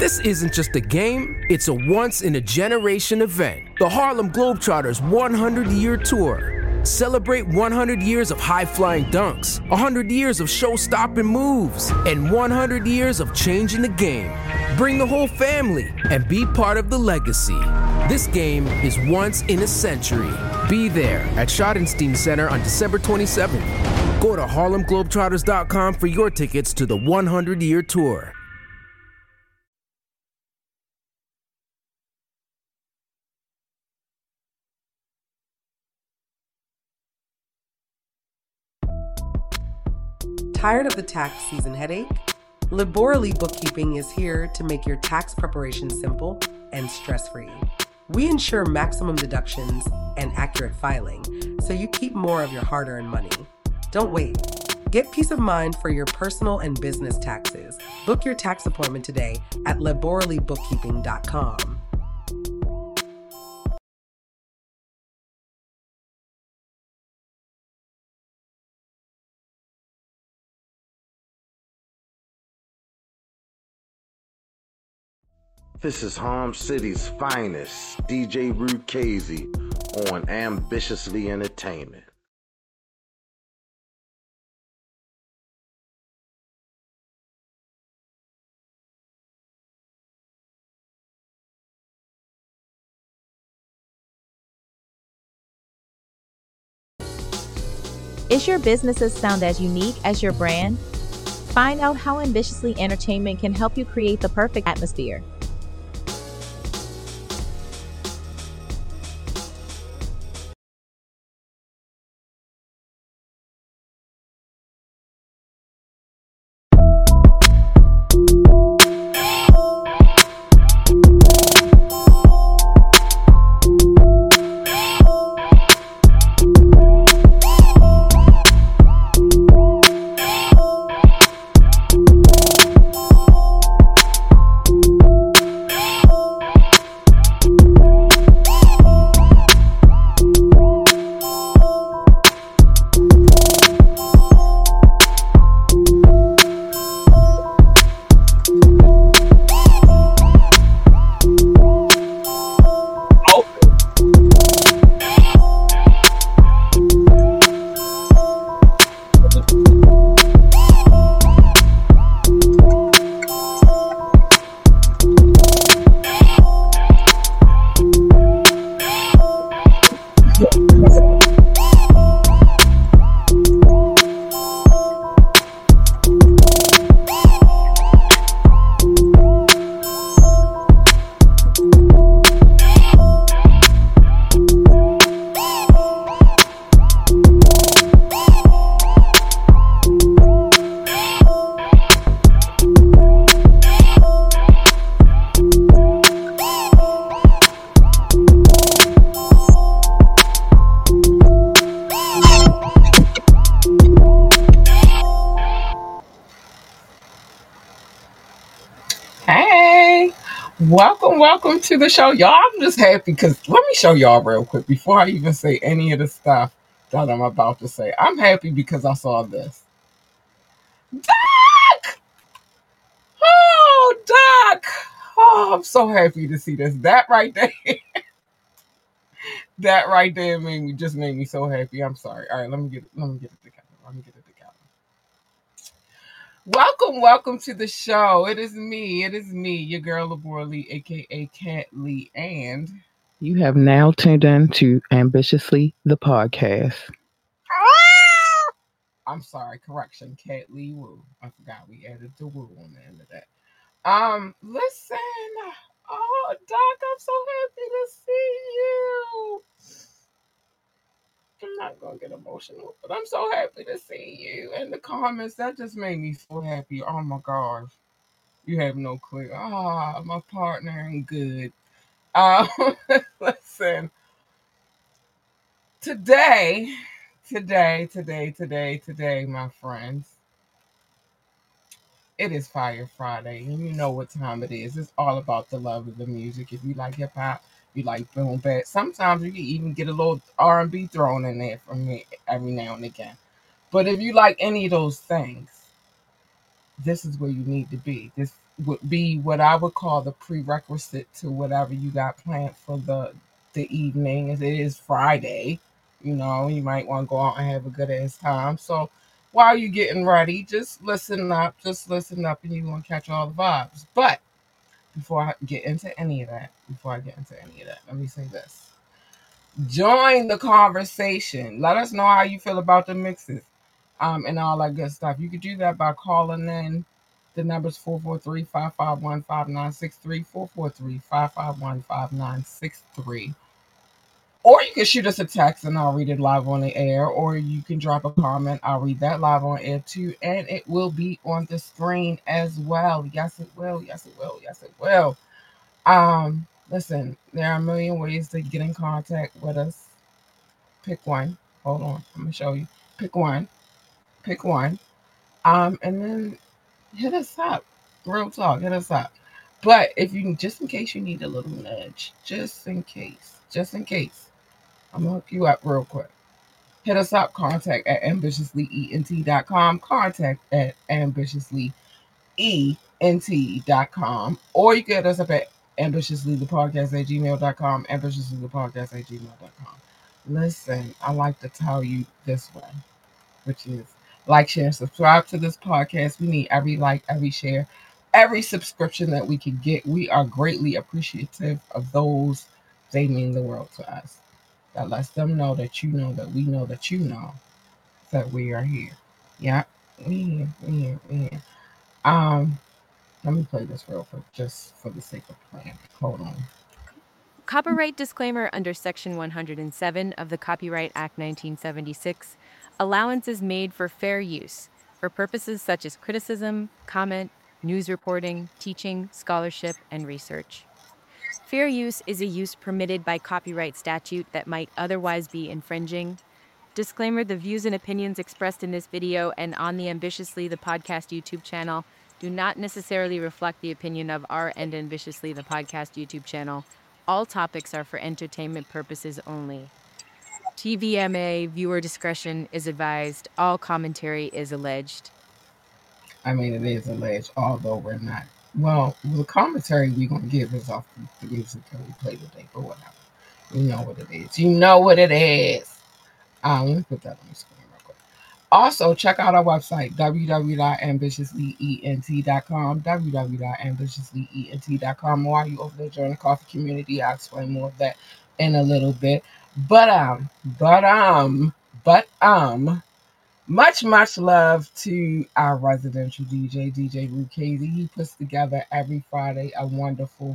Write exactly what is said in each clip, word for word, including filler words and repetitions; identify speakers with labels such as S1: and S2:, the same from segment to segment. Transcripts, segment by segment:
S1: This isn't just a game, it's a once-in-a-generation event. The Harlem Globetrotters one hundred year Tour. Celebrate one hundred years of high-flying dunks, one hundred years of show-stopping moves, and one hundred years of changing the game. Bring the whole family and be part of the legacy. This game is once in a century. Be there at Schottenstein Center on December twenty-seventh. Go to Harlem Globetrotters dot com for your tickets to the one hundred year Tour.
S2: Tired of the tax season headache? Laborally Bookkeeping is here to make your tax preparation simple and stress-free. We ensure maximum deductions and accurate filing, so you keep more of your hard-earned money. Don't wait. Get peace of mind for your personal and business taxes. Book your tax appointment today at laborally bookkeeping dot com.
S3: This is Harm City's finest, D J Rukazy on Ambitiously Entertainment.
S4: Is your business's sound as unique as your brand? Find out how Ambitiously Entertainment can help you create the perfect atmosphere.
S5: Welcome, welcome to the show. Y'all, I'm just happy because let me show y'all real quick before I even say any of the stuff that I'm about to say. I'm happy because I saw this. Doc! Oh, Doc! Oh, I'm so happy to see this. That right there. That right there made me just made me so happy. I'm sorry. All right, let me get it. Let me get it together. Let me get it together. Welcome, welcome to the show. It is me. It is me, your girl Labora Lee, aka Cat Lee, and
S6: you have now tuned in to Ambitiously the podcast.
S5: I'm sorry, correction, Cat Lee Woo. I forgot we added the woo on the end of that. Um, listen. Oh, Doc, I'm so happy to see you. I'm not gonna get emotional, but I'm so happy to see you. And the comments, that just made me so happy. Oh my gosh. You have no clue. Ah, my partner and good. Um, listen. Today, today, today, today, today, my friends. It is Fire Friday, and you know what time it is. It's all about the love of the music. If you like hip hop, you like boom bap. Sometimes you can even get a little R and B thrown in there from me every now and again. But if you like any of those things, this is where you need to be. This would be what I would call the prerequisite to whatever you got planned for the the evening. As it is Friday, you know, you might want to go out and have a good ass time. So while you're getting ready, just listen up, just listen up, and you're gonna catch all the vibes. But before I get into any of that, before I get into any of that, let me say this. Join the conversation. Let us know how you feel about the mixes um, and all that good stuff. You could do that by calling in. The number's four four three, five five one, five nine six three, four four three, five five one, five nine six three. Or you can shoot us a text and I'll read it live on the air. Or you can drop a comment. I'll read that live on air too. And it will be on the screen as well. Yes, it will. Yes, it will. Yes, it will. Um... Listen, there are a million ways to get in contact with us. Pick one. Hold on. I'm going to show you. Pick one. Pick one. Um, and then hit us up. Real talk. Hit us up. But if you, just in case you need a little nudge, just in case, just in case, I'm going to hook you up real quick. Hit us up. Contact at ambitiously ent dot com. Contact at ambitiously ent dot com. Or you can hit us up at ambitiously the podcast at gmail dot com, ambitiously the podcast at gmail dot com. Listen, I like to tell you this way, which is like, share, and subscribe to this podcast. We need every like, every share, every subscription that we can get. We are greatly appreciative of those. They mean the world to us. That lets them know that you know that we know that you know that we are here. Yeah, we here, we here, we here. Um, Let me play this real quick, just for the sake of playing. Hold on.
S7: Copyright disclaimer under Section one hundred seven of the Copyright Act nineteen seventy-six. Allowance is made for fair use for purposes such as criticism, comment, news reporting, teaching, scholarship, and research. Fair use is a use permitted by copyright statute that might otherwise be infringing. Disclaimer: the views and opinions expressed in this video and on the Ambitiously the Podcast YouTube channel do not necessarily reflect the opinion of our and Ambitiously the Podcast YouTube channel. All topics are for entertainment purposes only. T V M A, viewer discretion is advised. All commentary is alleged.
S5: I mean, it is alleged, although we're not. Well, the commentary we're going to give is off the music that we play today, but whatever. You know what it is. You know what it is. Um, let me put that on the screen real quick. Also, check out our website, w w w dot ambitiously ent dot com, w w w dot ambitiously ent dot com. While you over there join the coffee community, I'll explain more of that in a little bit. But, um, but, um, but, um, much, much love to our residential D J, D J Rukazy. He puts together every Friday a wonderful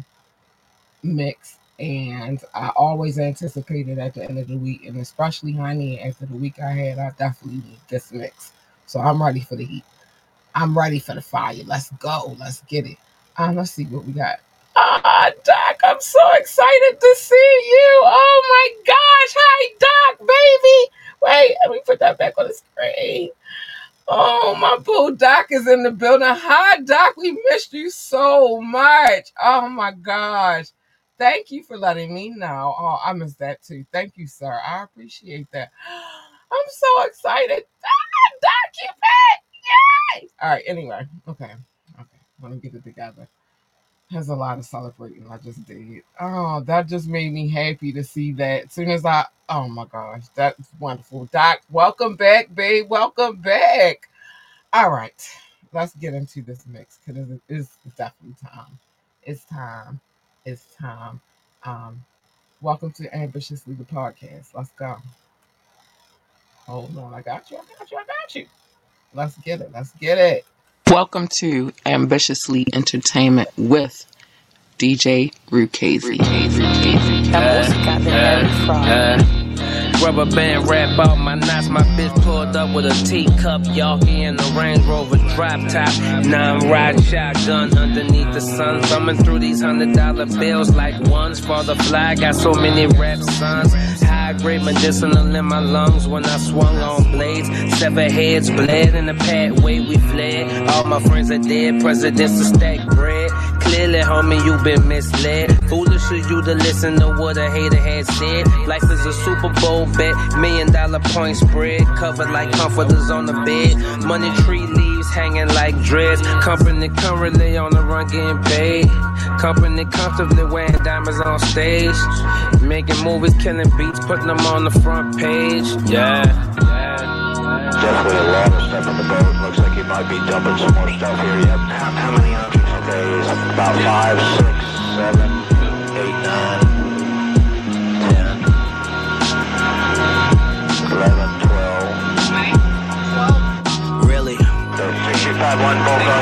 S5: mix. And I always anticipated at the end of the week, and especially, honey, after the week I had, I definitely need this mix. So I'm ready for the heat. I'm ready for the fire. Let's go. Let's get it. Um, let's see what we got. Ah, Doc, I'm so excited to see you. Oh, my gosh. Hi, Doc, baby. Wait, let me put that back on the screen. Oh, my boo, Doc is in the building. Hi, Doc. We missed you so much. Oh, my gosh. Thank you for letting me know. Oh, I missed that too. Thank you, sir. I appreciate that. I'm so excited. Ah, Doc, you back. Yay! All right, anyway. Okay. Okay. Let me get it together. There's a lot of celebrating I just did. Oh, that just made me happy to see that. As soon as I, oh my gosh, that's wonderful. Doc, welcome back, babe. Welcome back. All right. Let's get into this mix because it is definitely time. It's time. It's time. Um, welcome to Ambitiously the Podcast. Let's go. Hold on. I got you. I got you. I got you. Let's get it. Let's get it. Welcome to Ambitiously Entertainment with D J Rukazy.
S8: Rubber band wrap out my knots. My bitch pulled up with a teacup. Yawkey in the Range Rover drop top. Now I'm riding shotgun underneath the sun. Thumbing through these hundred dollar bills like ones for the fly. Got so many rap sons. High grade medicinal in my lungs when I swung on blades. Seven heads bled in the pathway we fled. All my friends are dead. Presidents to stack bread. Clearly, homie, you been misled. Foolish of you to listen to what a hater had said. Life is a Super Bowl bet, million dollar point spread. Covered like comforters on the bed. Money tree leaves hanging like dreads. Company currently on the run getting paid. Company comfortably wearing diamonds on stage. Making movies, killing beats, putting them on the front page. Yeah, yeah.
S9: Definitely a lot of stuff on the boat. Looks like he might be dumping some more stuff here. Yep. How, how many objects? Okay, it's about five, six, seven, eight, nine, ten, eleven, twelve.
S8: Really?
S9: sixty-five, one bolt on.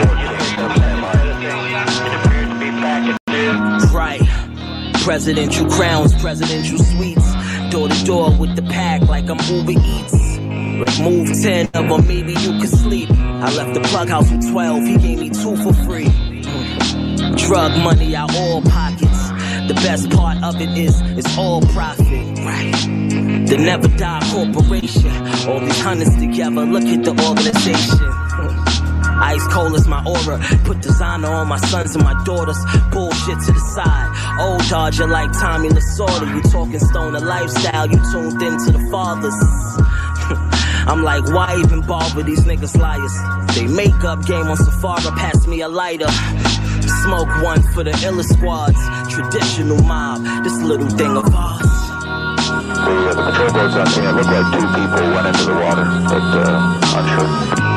S9: It appears to be packaged.
S8: Right. Presidential crowns, presidential suites. Door to door with the pack like I'm Uber Eats. Move ten of them, maybe you could sleep. I left the plug house with twelve, he gave me two for free. Drug money out all pockets. The best part of it is, it's all profit. Right. The Never Die Corporation. All these hundreds together, look at the organization. Ice cold is my aura. Put designer on my sons and my daughters. Bullshit to the side. Old Dodger like Tommy Lasorda. You talking stoner lifestyle, you tuned into the fathers. I'm like, why even bother these niggas liars? They make up game on Safari, pass me a lighter. Smoke one for the illest squads. Traditional mob, this little thing of ours.
S9: The, uh, the patrol boats out there, it looked like two people went into the water, but uh, not sure.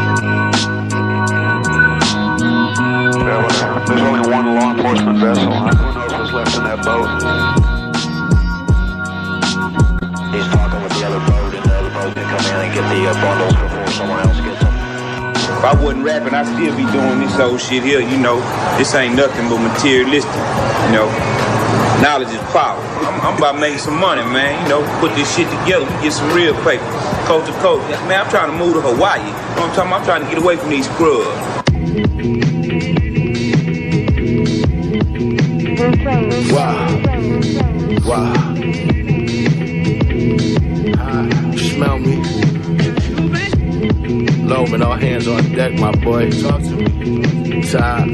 S9: Yeah, well, there's only one law enforcement vessel. Who knows what's left in that boat? He's talking with the other boat, and the other boat can come in and get the uh, bundles before someone else gets them.
S10: If I wasn't rapping, I'd still be doing this old shit here, you know. This ain't nothing but materialistic, you know. Knowledge is power. I'm, I'm about making some money, man. You know, put this shit together, get some real paper, coast to coast. Man, I'm trying to move to Hawaii. You know what I'm talking about? I'm trying to get away from these scrubs.
S11: Wow. Wow. Uh, smell me. Low, man, all hands on deck, my boy. Talk to me. Time.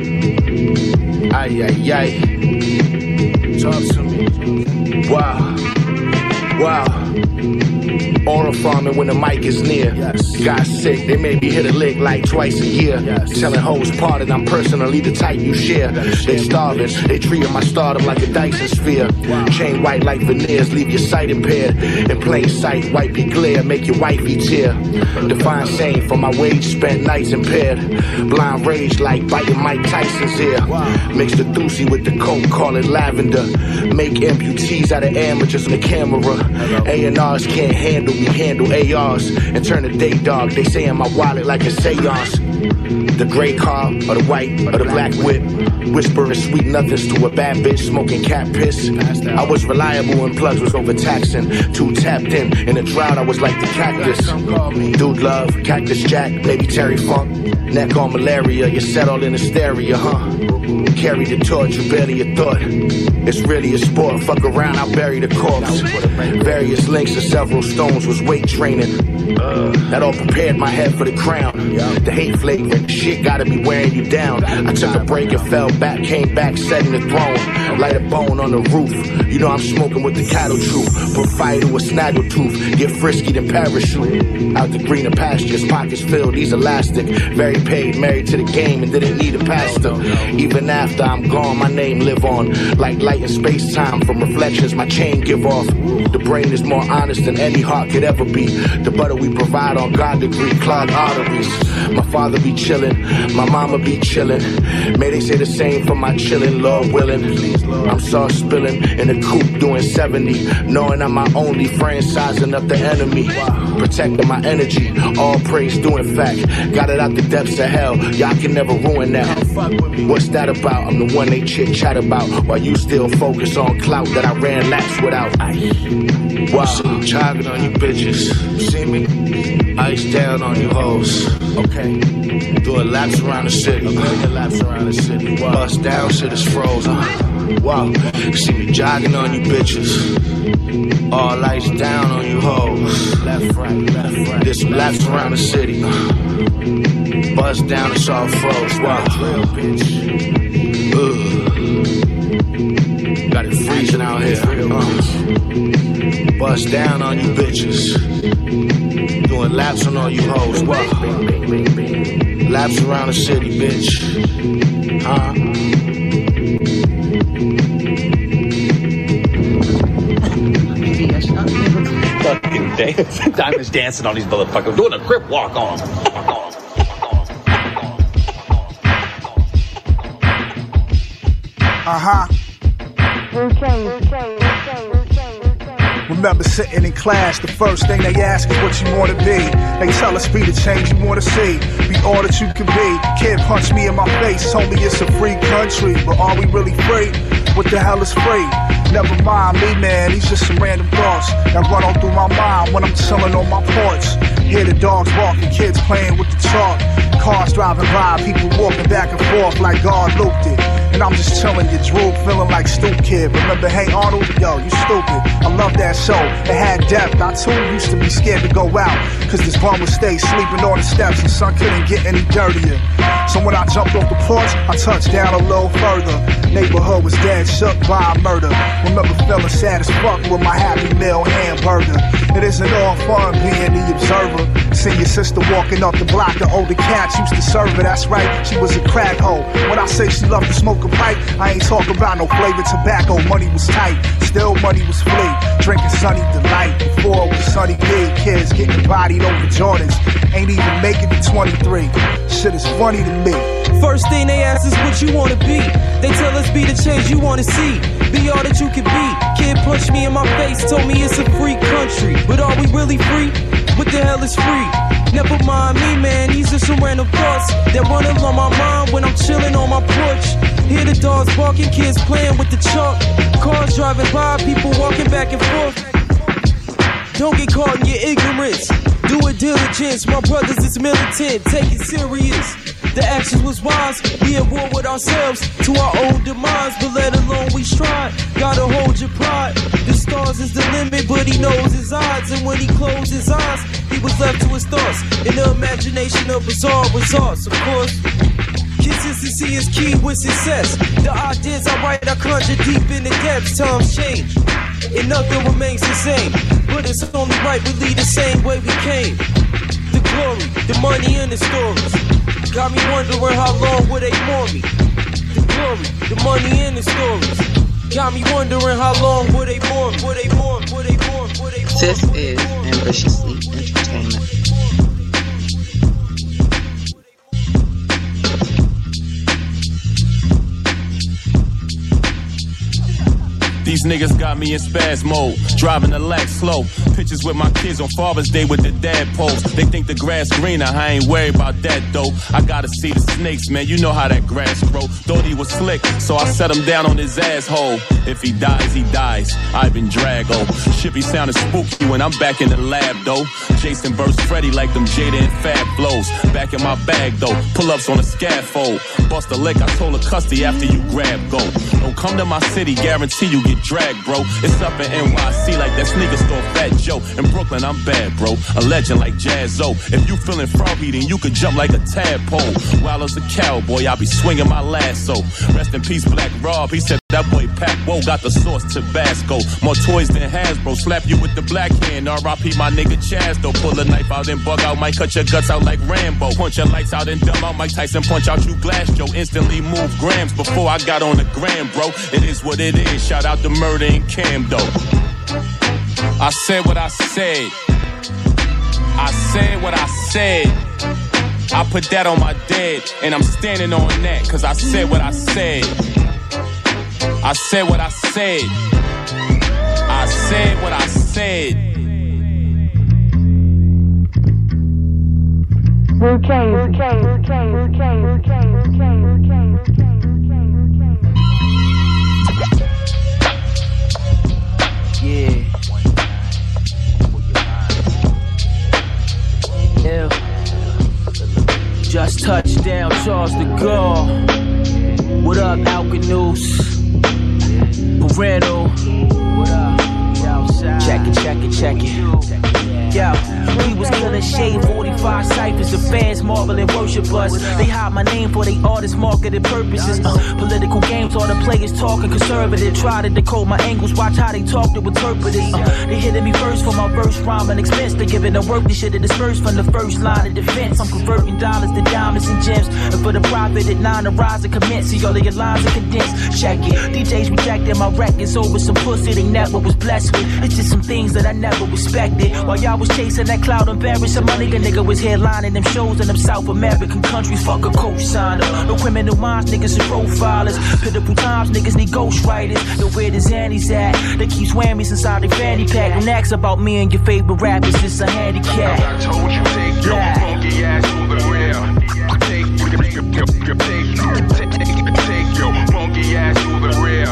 S11: Ay, ay, ay. Talk to me. Wow. Wow. Aura farming when the mic is near. Yes. Got sick, they made me hit a lick like twice a year. Yes. Telling hoes parted, I'm personally the type you share. They starving, they treating my stardom like a Dyson sphere. Wow. Chain white like veneers, leave your sight impaired. In plain sight, wipe your glare, make your wifey tear. Define sane for my wage spent nights impaired. Blind rage like biting Mike Tyson's ear. Wow. Mix the thusi with the coke, call it lavender. Make amputees out of amateurs on the camera. A and R's can't handle, we handle A Rs and turn the day dog. They say in my wallet like a seance. The gray car or the white or the black whip. Whispering sweet nothings to a bad bitch smoking cat piss. I was reliable and plugs was overtaxing. Too tapped in, in a drought I was like the cactus. Dude love, Cactus Jack, baby Terry Funk. Neck on malaria, you set all in hysteria, huh? Carry the torch, you barely a thought. It's really a sport, fuck around, I'll bury the corpse. Various links and several stones was weight training. Uh, that all prepared my head for the crown. The hate flagrant shit gotta be wearing you down. I took a break and fell back, came back, setting the throne. Light a bone on the roof. You know I'm smoking with the cattle troop. Put fire to a snaggletooth. Get frisky then parachute. Out the greener pastures, pockets filled, these elastic. Very paid, married to the game and didn't need a pastor. Even after I'm gone, my name live on. Like light in space-time, from reflections my chain give off. The brain is more honest than any heart could ever be. The butter we provide on God degree, clogged arteries. My father be chillin', my mama be chillin'. May they say the same for my chillin', Lord willing. I'm sauce spilling in a coupe doing seventy. Knowing I'm my only friend, sizing up the enemy. Protecting my energy, all praise due in fact. Got it out the depths of hell, y'all can never ruin that. What's that about? I'm the one they chit chat about. While you still focus on clout that I ran laps without. Wow, jogging on you bitches. See me? Ice down on you hoes. Okay. Doing laps around the city. A million laps around the city. Wow. Bust down, shit is frozen. Wow. See me jogging on you bitches. All lights down on you hoes. Left, right, left, right. There's some laps around the city. Bust down, it's all froze. Wow. Ugh. Got it freezing out here. Uh. Bust down on you bitches. Doing laps on all you hoes. Wow. Laps around the city, bitch. Huh?
S12: Fucking dance. Diamond's dancing on these motherfuckers. Doing a crip walk on them.
S13: Uh-huh. Remember sitting in class, the first thing they ask is what you want to be. They tell us be the change you want to see, be all that you can be. Kid punched me in my face, told me it's a free country, but are we really free? What the hell is free? Never mind me, man, these just some random thoughts that run on through my mind when I'm chilling on my porch. Hear the dogs barking, kids playing with the chalk, cars driving by, people walking back and forth like God looped it. And I'm just chilling, your drool, feeling like Stoop Kid. Remember Hey Arnold? Yo, you stupid. I love that show. It had depth. I too used to be scared to go out, cause this bum would stay sleeping on the steps and sun couldn't get any dirtier. So when I jumped off the porch, I touched down a little further. Neighborhood was dead, shook by a murder. Remember feeling sad as fuck with my Happy Meal hamburger. It isn't all fun being the observer. See your sister walking up the block, the older cats used to serve her. That's right, she was a crack hoe. When I say she loved to smoke a pipe, I ain't talking about no flavored tobacco. Money was tight, still money was free. Drinking Sunny Delight before it was Sunny D. Kids getting bodied over Jordans, ain't even making it twenty-three. Shit is funny to me.
S14: First thing they ask is what you wanna be. They tell us be the change you wanna see, be all that you can be. Kid punched me in my face, told me it's a free country, but are we really free? What the hell is free? Never mind me, man, these are some random thoughts that run along my mind when I'm chilling on my porch. Hear the dogs barking, kids playing with the chalk, cars driving by, people walking back and forth. Don't get caught in your ignorance, do it diligence. My brothers is militant, take it serious. The actions was wise, we at war with ourselves to our own demise, but let alone we strive. Gotta hold your pride. The stars is the limit, but he knows his odds. And when he closed his eyes, he was left to his thoughts in the imagination of bizarre results. Of course, consistency is key with success. The ideas I write, I conjure deep in the depths. Times change, and nothing remains the same. But it's only right we lead the same way we came. The glory, the money, and the stories got me wondering how long will they mourn me. The glory, the money, and the stories got me wondering how long will they mourn, will they mourn, will they mourn, will they mourn.
S15: This is Ambitiously Entertainment.
S16: These niggas got me in spaz mode, driving the Lex slow. Pictures with my kids on Father's Day with the dad pose. They think the grass greener, I ain't worried about that though. I gotta see the snakes, man, you know how that grass grow. Thought he was slick, so I set him down on his asshole. If he dies, he dies. I've been Drago. Shippy sounded spooky when I'm back in the lab though. Jason burst Freddy like them Jada and Fab blows. Back in my bag though, pull-ups on the scaffold. Bust a lick, I told her custody after you grab go. Don't come to my city, guarantee you get drag, bro. It's up in N Y C like that sneaker store Fat Joe. In Brooklyn, I'm bad, bro. A legend like Jazzo. If you feeling froggy, then you could jump like a tadpole. While as a cowboy, I'll be swinging my lasso. Rest in peace, Black Rob. He said that boy Pac Whoa got the sauce Tabasco. More toys than Hasbro. Slap you with the black hand. R I P my nigga Chaz, though. Pull a knife out and bug out. Might cut your guts out like Rambo. Punch your lights out and dumb out. Mike Tyson punch out you Glass Joe. Instantly move grams before I got on the gram, bro. It is what it is. Shout out to Murder and Cam, though. I said what I said. I said what I said. I put that on my dead, and I'm standing on that, cause I said what I said. I said what I said. I said what I said.
S14: Yeah. Yeah. Just touched down, Charles de Gaulle. What up, Alcanoose? Parental. What up? Check it, check it, check it. Yo, we was gonna shave forty-five ciphers. The fans
S17: marvel and worship us. They hide my name for they artist marketed purposes. Uh, political games, all the players talking conservative. Try to decode my angles, watch how they talk to interpret it. Uh, they hitting me first for my verse, rhyme and expense. They giving the work, this shit is dispersed from the first line of defense. I'm converting dollars to diamonds and gems. And for the profit at nine, the rise and commence. See all of your lines are condensed. Check it. D Js rejected my records over some pussy they never was blessed with. It's just some things that I never respected. While y'all was chasing that cloud and bearing some money, a nigga was headlining them shows in them South American countries. Fuck a co-signer. No criminal minds, niggas and profilers. Pitiful times, niggas need ghostwriters. The where the Zannies at? They keep whammies inside their fanny pack. Don't ask about me and your favorite rappers, it's a handicap.
S18: I told you, take your
S17: yeah.
S18: funky ass to the real. Take, take, take, take, take, take your funky ass to the real.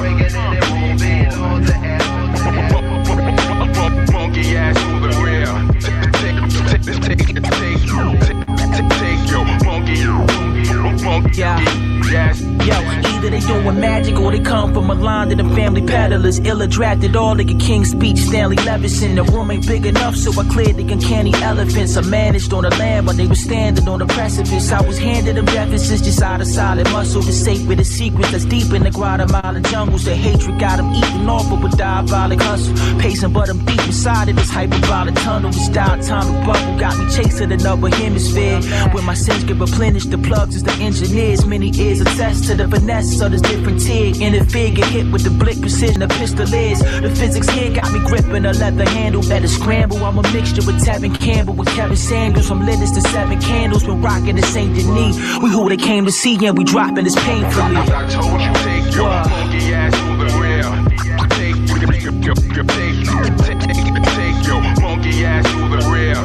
S18: Funky ass to the real. Take, take, take, take, take, take your funky, funky, yes.
S17: Yo, either they doing magic or they come from a line to the family peddlers. Illa drafted all like a King's Speech, Stanley Levison. The room ain't big enough, so I cleared the uncanny elephants. I managed on the land when they were standing on the precipice. I was handed them deficits just out of solid muscle. The sacred the secrets that's deep in the Guatemala jungles. The hatred got them eating off of a diabolic hustle. Pacing, but I'm deep inside of this hyperbolic tunnel. This diatomic bubble got me chasing another hemisphere. When my sins get replenished, the plugs is the engineers. Many ears attest to the finesse of this different tig. Interfere, get hit with the blick precision of pistol is. The physics here got me gripping a leather handle. Better scramble, I'm a mixture with Tevin Campbell with Kevin Samuels. From Linus to Seven Candles, been rocking the Saint Denis. We who they came to see and we dropping this painfully.
S18: I told you, take your funky ass to the real. Take, take, take, take, take, take your funky ass to the real.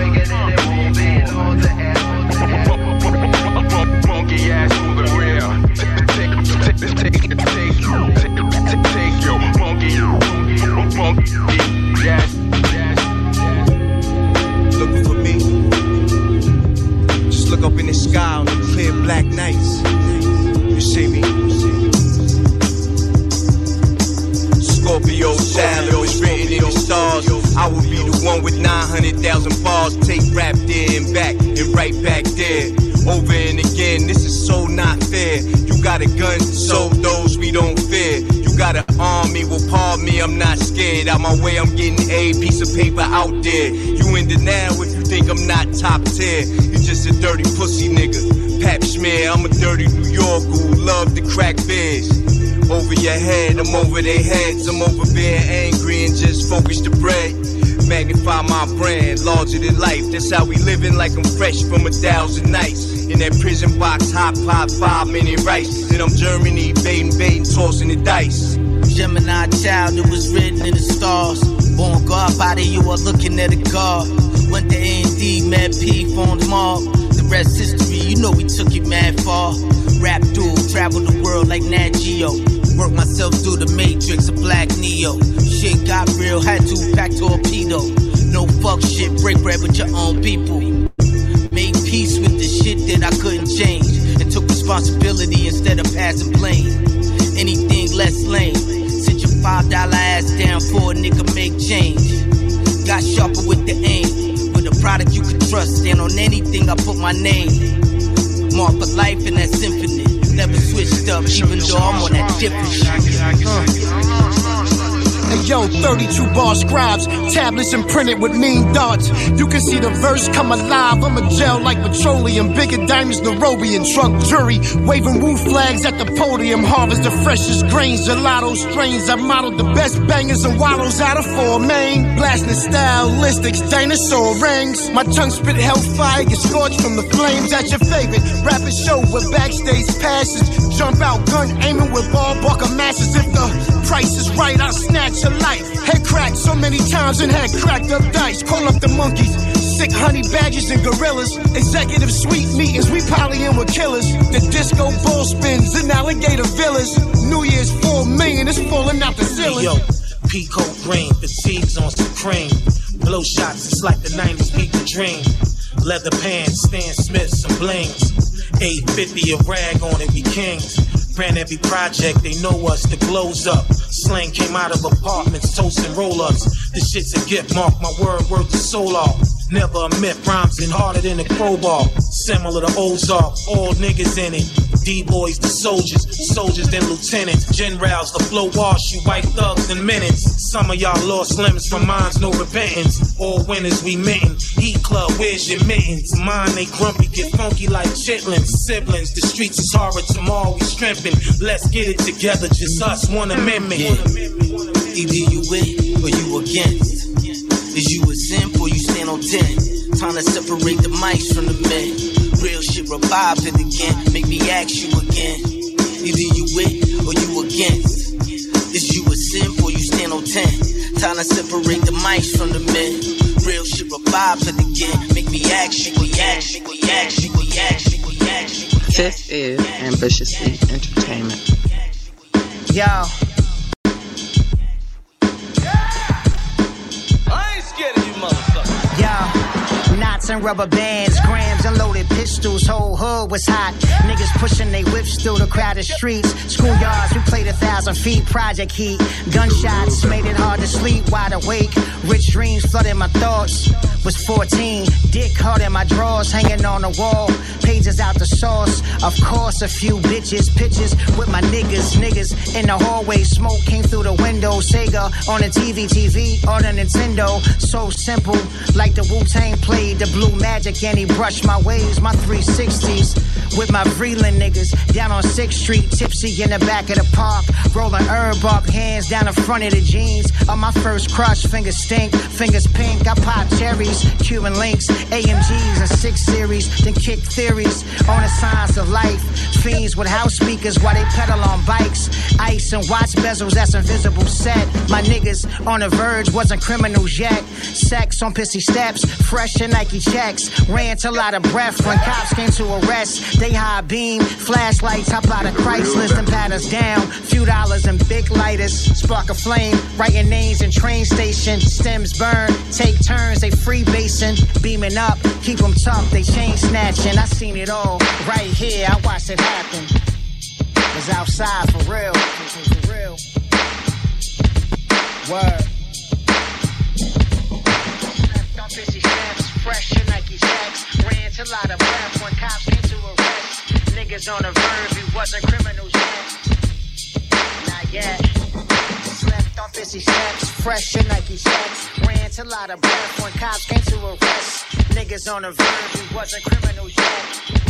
S18: Funky ass to the real. Take, take, take, take, take, take your funky, funky, yes, yes.
S19: Looking for me. Just look up in the sky on the clear black nights. You see me? Scorpio style, it was written in the stars. I will be the one with nine hundred thousand bars. Take rap there and back and right back there. Over and again, this is so not fair. You got a gun, so those we don't fear. You got an army, well pardon me, I'm not scared. Out my way, I'm getting a piece of paper out there. You in denial if you think I'm not top tier. You just a dirty pussy nigga. Pap smear, I'm a dirty New Yorker who love to crack beers. Over your head, I'm over their heads. I'm over being angry and just focus the bread. Magnify my brand, larger than life. That's how we living, like I'm fresh from a thousand nights. In that prison box, hot pot, five minute rice. Then I'm Germany, baiting, baiting, tossing the dice.
S20: Gemini child, it was written in the stars. Born God body, you are looking at a God. Went to A and D, Mad P, phone mob. The rest history, you know we took it mad far. Rap duel, travel the world like Nat Geo. Work myself through the matrix of Black Neo. Shit got real, had to pack torpedo. No fuck shit, break bread with your own people. Made peace with the shit that I couldn't change. And took responsibility instead of passing blame. Anything less lame. Sit your five dollar ass down for a nigga make change. Got sharper with the aim. With a product you can trust. Stand on anything, I put my name. Mark for life and that's infinite. Never switched up, even though I'm on that different shit. Uh.
S21: Hey yo, thirty-two bar scribes, tablets imprinted with mean dots. You can see the verse come alive. I'm a gel like petroleum, bigger diamonds, Nairobian truck jury, waving woo flags at the podium. Harvest the freshest grains, gelato strains. I modeled the best bangers and waddles out of four main. Blasting stylistics, dinosaur rings. My tongue spit hellfire, get scorched from the flames. At your favorite rapid show with backstage passes. Jump out, gun aiming with ball bucker matches. If the price is right, I'll snatch your life. Head cracked so many times and had cracked up dice. Call up the monkeys, sick honey badgers and gorillas. Executive suite meetings, we polying with killers. The disco ball spins in alligator villas. New Year's four million is falling out the ceiling.
S22: Yo, peacoat green, fatigues on Supreme. Blow shots, it's like the nineties people dream. Leather pants, Stan Smiths and blings. eight fifty a rag on it, we kings. Ran every project, they know us, the glow's up. Slang came out of apartments, toasting roll-ups. This shit's a gift, mark my word, worth the soul off. Never admit rhymes and harder than a crowbar. Similar to Ozark, all niggas in it. D-boys, the soldiers, soldiers then lieutenants. Generals, the flow wash you white thugs in minutes. Some of y'all lost limbs from minds, no repentance. All winners we mitten. Heat club, where's your mittens? Mine, they grumpy, get funky like chitlins. Siblings, the streets is horror, tomorrow we stripping. Let's get it together, just us, one amendment.
S20: Yeah. Either you with or you against. Is you a simp or you stand on ten? Time to separate the mice from the men. Real shit revive it again. Make me ask you again. Either you with or you against. Is you a simp or you stand on ten? Time to separate the mice from the men. Real shit revive it again. Make me ask you again. Make me ask you again. Make me ask you again.
S15: This is Ambitiously Entertainment.
S20: Yo.
S8: I ain't scared of you motherfuckers.
S21: Yo, knots and rubber bands, grams and loaded pistols, whole hood was hot. Niggas pushing they whips through the crowded streets. Schoolyards, we played a thousand feet, project heat. Gunshots made it hard to sleep, wide awake. Rich dreams flooded my thoughts. Was fourteen, dick hard in my drawers, hanging on the wall. Pages out the sauce, of course a few bitches, pictures with my niggas, niggas in the hallway. Smoke came through the window, Sega on the T V, T V on the Nintendo. So simple, like the Wu-Tang played the blue magic and he brushed my waves, my three sixties. With my Vreeland niggas down on sixth street, tipsy in the back of the park, rolling herb up, hands down the front of the jeans. On my first crush, fingers stink, fingers pink. I pop cherries, Cuban links, A M Gs and six series, then kick theories on the science of life. Fiends with house speakers while they pedal on bikes. Ice and watch bezels, that's invisible set. My niggas on the verge wasn't criminals yet. Sex on pissy steps, fresh and Nike checks. Ran till out of breath when cops came to arrest. They high beam, flashlights, hop out of Chrysler and pat us down. Few dollars and big lighters, spark a flame. Writing names in train station, stems burn. Take turns, they free basing, beaming up. Keep them tough, they chain snatching. I seen it all right here, I watched it happen. Was outside for real, for real. Word. Left on busy steps, fresh and Nike checks. Ran till out of breath when cops came to arrest. Niggas on the verge, we wasn't criminals yet. Not yet. Slept on busy steps, fresh and Nike checks. Ran till out of breath when cops came to arrest. Niggas on the verge, we wasn't criminals yet.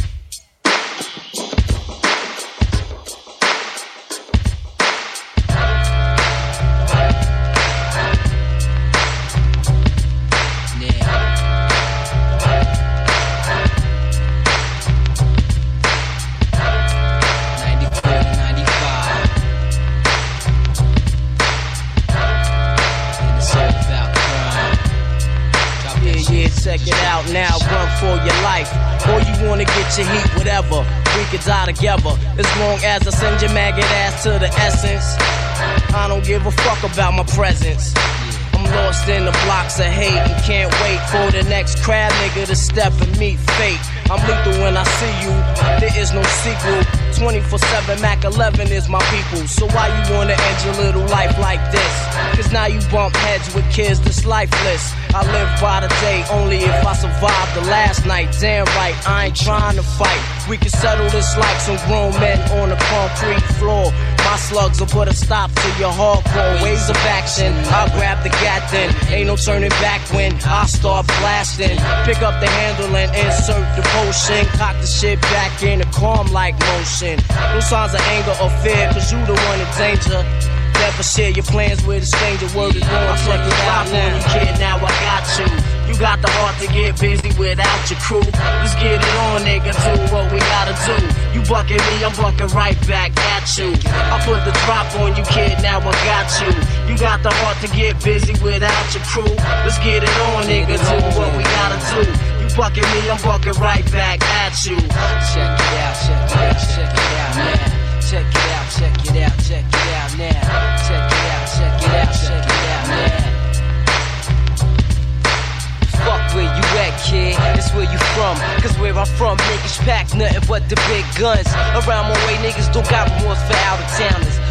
S8: Check it out now, run for your life. Or you wanna get your heat, whatever. We can die together. As long as I send your maggot ass to the essence. I don't give a fuck about my presence. I'm lost in the blocks of hate and can't wait for the next crab nigga to step and meet fate. I'm lethal when I see you, there is no sequel. twenty-four seven Mac eleven is my people. So why you wanna end your little life like this? Cause now you bump heads with kids that's lifeless. I live by the day only if I survive the last night. Damn right, I ain't trying to fight. We can settle this like some grown men on the concrete floor. My slugs will put a stop to your hardcore ways of action. I'll grab the gat then, ain't no turning back when I start blasting. Pick up the handle and insert the potion. Cock the shit back in a calm-like motion. No signs of anger or fear, cause you the one in danger. Never share your plans with a stranger. Word is born, check it out now. You kid, now I got you. You got the heart to get busy without your crew. Let's get it on, nigga, do what we gotta do. You bucking me, I'm bucking right back at you. I put the drop on you, kid, now I got you. You got the heart to get busy without your crew. Let's get it on, nigga, do what we gotta do. You bucking me, I'm bucking right back at you. Check it out, check it out, check it out now. Check it out, check it out, check it out now. Check it out, check it out, check it out now. Fuck where you at, kid, it's where you from. Cause where I'm from, niggas pack nothing but the big guns. Around my way, niggas don't got remorse for out of towners.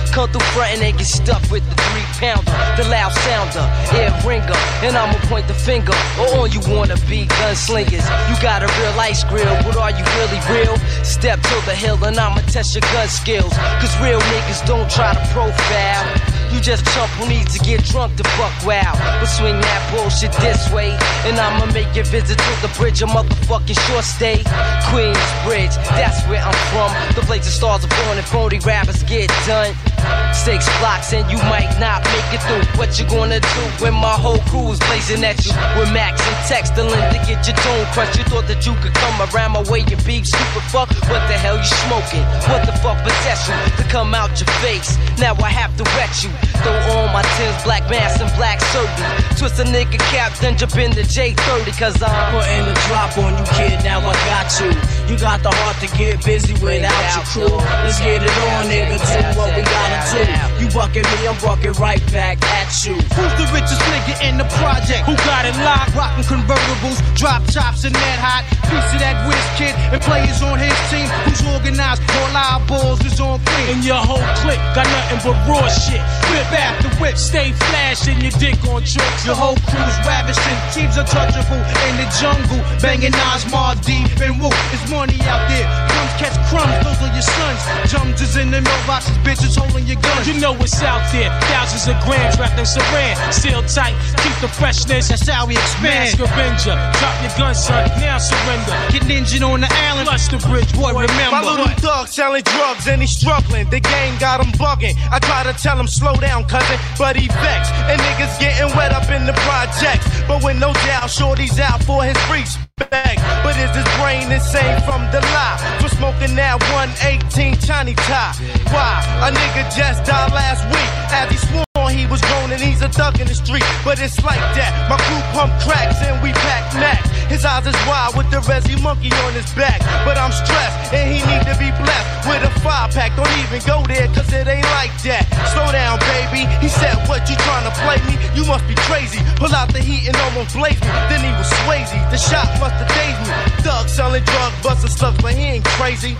S1: Come through front and they get stuffed with the three pounder, the loud sounder, ear ringer, and I'ma point the finger. Or all you wanna be gunslingers. You got a real ice grill, but are you really real? Step to the hill and I'ma test your gun skills. Cause real niggas don't try to profile. You just chump who needs to get drunk to buck wow. But swing that bullshit this way, and I'ma make your visit to the bridge a motherfucking short stay. Queensbridge, that's where I'm from. The place the stars are born and phony rappers get done. Six blocks and you might not make it through. What you gonna do when my whole crew is blazing at you? With Max and texting to get your tone crushed. You thought that you could come around my way and beef stupid fuck? What the hell you smoking? What the fuck possessed you to come out your face? Now I have to wet you. Throw on my tins, black mask and black surgery. Twist a nigga cap, then jump in the J thirty. Cause I'm
S20: putting the drop on you, kid, now I got you. You got the heart to get busy without your crew. Let's get it on, nigga, do what we gotta do. You bucking me, I'm bucking right back at you.
S21: Who's the richest nigga in the project? Who got it locked? Rockin' convertibles, drop chops and that hot. Piece of that whiz kid and players on his team. Who's organized? All our balls is on clean.
S22: And your whole clique got nothing but raw shit.
S21: Whip after whip,
S22: stay flashing your dick on tricks.
S21: Your whole crew's ravishing, teams untouchable in the jungle. Banging Nas, Mar D, and Woo. It's money out there. Crumbs catch crumbs, those are your sons. Jums is in the mailboxes, bitches holding your guns.
S22: You know what's out there. Thousands of grams wrapped in saran. Still tight, keep the freshness.
S21: That's how we expand.
S22: Mask Avenger, drop your gun, son. Now surrender.
S21: Get injured on the island.
S22: Plus the bridge, boy, remember.
S21: My little dog selling drugs and he's struggling. The gang got him bugging. I try to tell him slow down, cousin, but he vexed. And niggas getting wet up in the projects. But with no doubt, shorty's out for his respect. But is his brain insane from the lie? For smoking that one eighteen tiny tie. Why? A nigga just died last week as he swore he was grown and he's a thug in the street. But it's like that. My crew pump cracks and we pack max. His eyes is wide with the Resi monkey on his back. But I'm stressed and he need to be blessed with a five pack. Don't even go there cause it ain't like that. Slow down, baby. He said, what, you trying to play me? You must be crazy. Pull out the heat and almost blaze me. Then he was Swayze. The shot must have dazed me. Thug selling drugs, busting slugs, but he ain't crazy.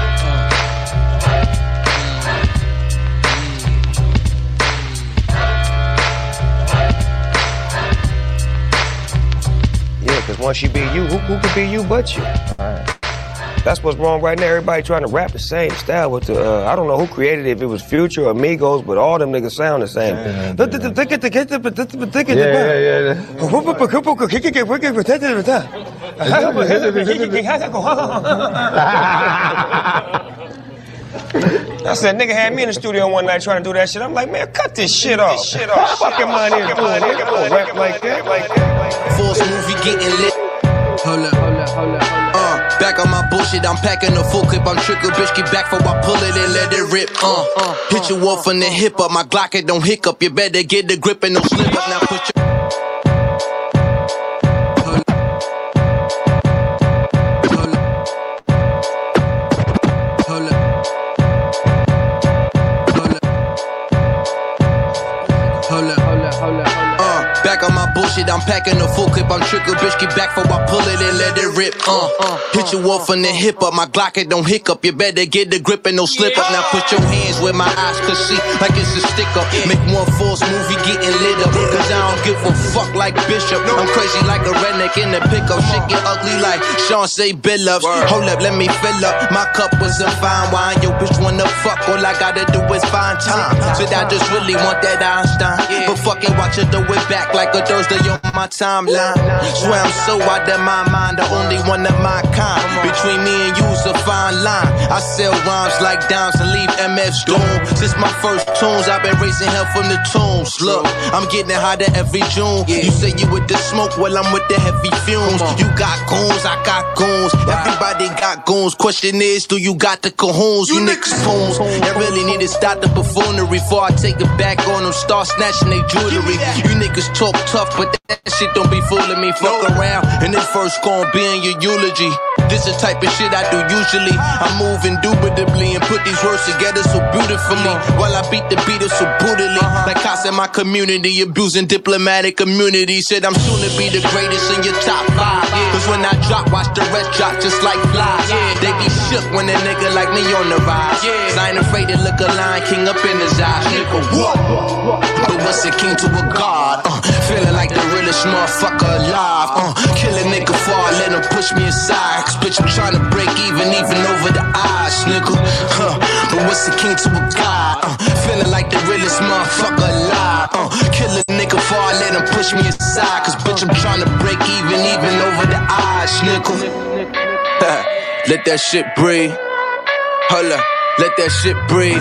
S2: Yeah, because once you be you, who, who could be you but you? Right. That's what's wrong right now. Everybody trying to rap the same style with the, uh, I don't know who created it, if it was Future or Migos, but all them niggas sound the same. I said, nigga had me in the studio one night trying to do that shit. I'm like, man, cut this shit off. This shit off. Fucking money is doing it. Don't rap like that. Like that.
S19: Force movie getting lit. Hold up, hold up, hold up, hold up. Uh, back on my bullshit, I'm packing a full clip. I'm trigger, bitch, get back for I pull it and let it rip. Uh, uh hit you off on the hip up. My Glock, it don't hiccup. You better get the grip and don't slip up. Now put your. Bullshit, I'm packing a full clip. I'm trigger, bitch, get back for I pull it and let it rip. Uh, uh hit you off on the hip up. My Glock, it don't hiccup. You better get the grip and don't slip up. Now put your hands where my eyes could see, like it's a stick up. Make one false movie getting lit up. Cause I don't give a fuck like Bishop. I'm crazy like a redneck in the pickup. Shit get ugly like Sean say Billups. Hold up, let me fill up. My cup was a fine wine. Yo, bitch wanna fuck. All I gotta do is find time. So I just really want that Einstein. But fucking watch it throw it back like a Thursday on my timeline. Swear I'm so out of my mind, the only one of my kind. Between me and you's a fine line. I sell rhymes like dimes and leave M F's doomed. Since my first tunes, I've been raising hell from the tombs. Look, I'm getting hotter every June. You say you with the smoke, well I'm with the heavy fumes. You got goons, I got goons. Everybody got goons. Question is, do you got the cajoons? You niggas fools. You really need to stop the buffoonery before I take it back on them. Start snatching their jewelry. You niggas talk tough, but that shit don't be fooling me. Fuck around, and this verse gon' be in your eulogy. This the type of shit I do usually. I move indubitably and put these words together so beautifully. While I beat the beat so brutally, like Casa in my community, abusing diplomatic immunity. Said I'm soon to be the greatest in your top five. Cause when I drop, watch the rest drop just like flies. They be shook when a nigga like me on the rise. Cause I ain't afraid to look a Lion King up in his eyes. Nigga, what? But what's a king to a god? Uh, feeling like the realest motherfucker alive. Uh, kill a nigga before I let him push me aside. Cause bitch, I'm trying to break even, even over the eyes, nigga. Huh. But what's a king to a god? Uh, feeling like the realest motherfucker alive. Uh, kill a nigga before I let him push me aside. Cause bitch, I'm trying to break even, even over the eyes, nigga. Let that shit breathe. Hold up, let that shit breathe.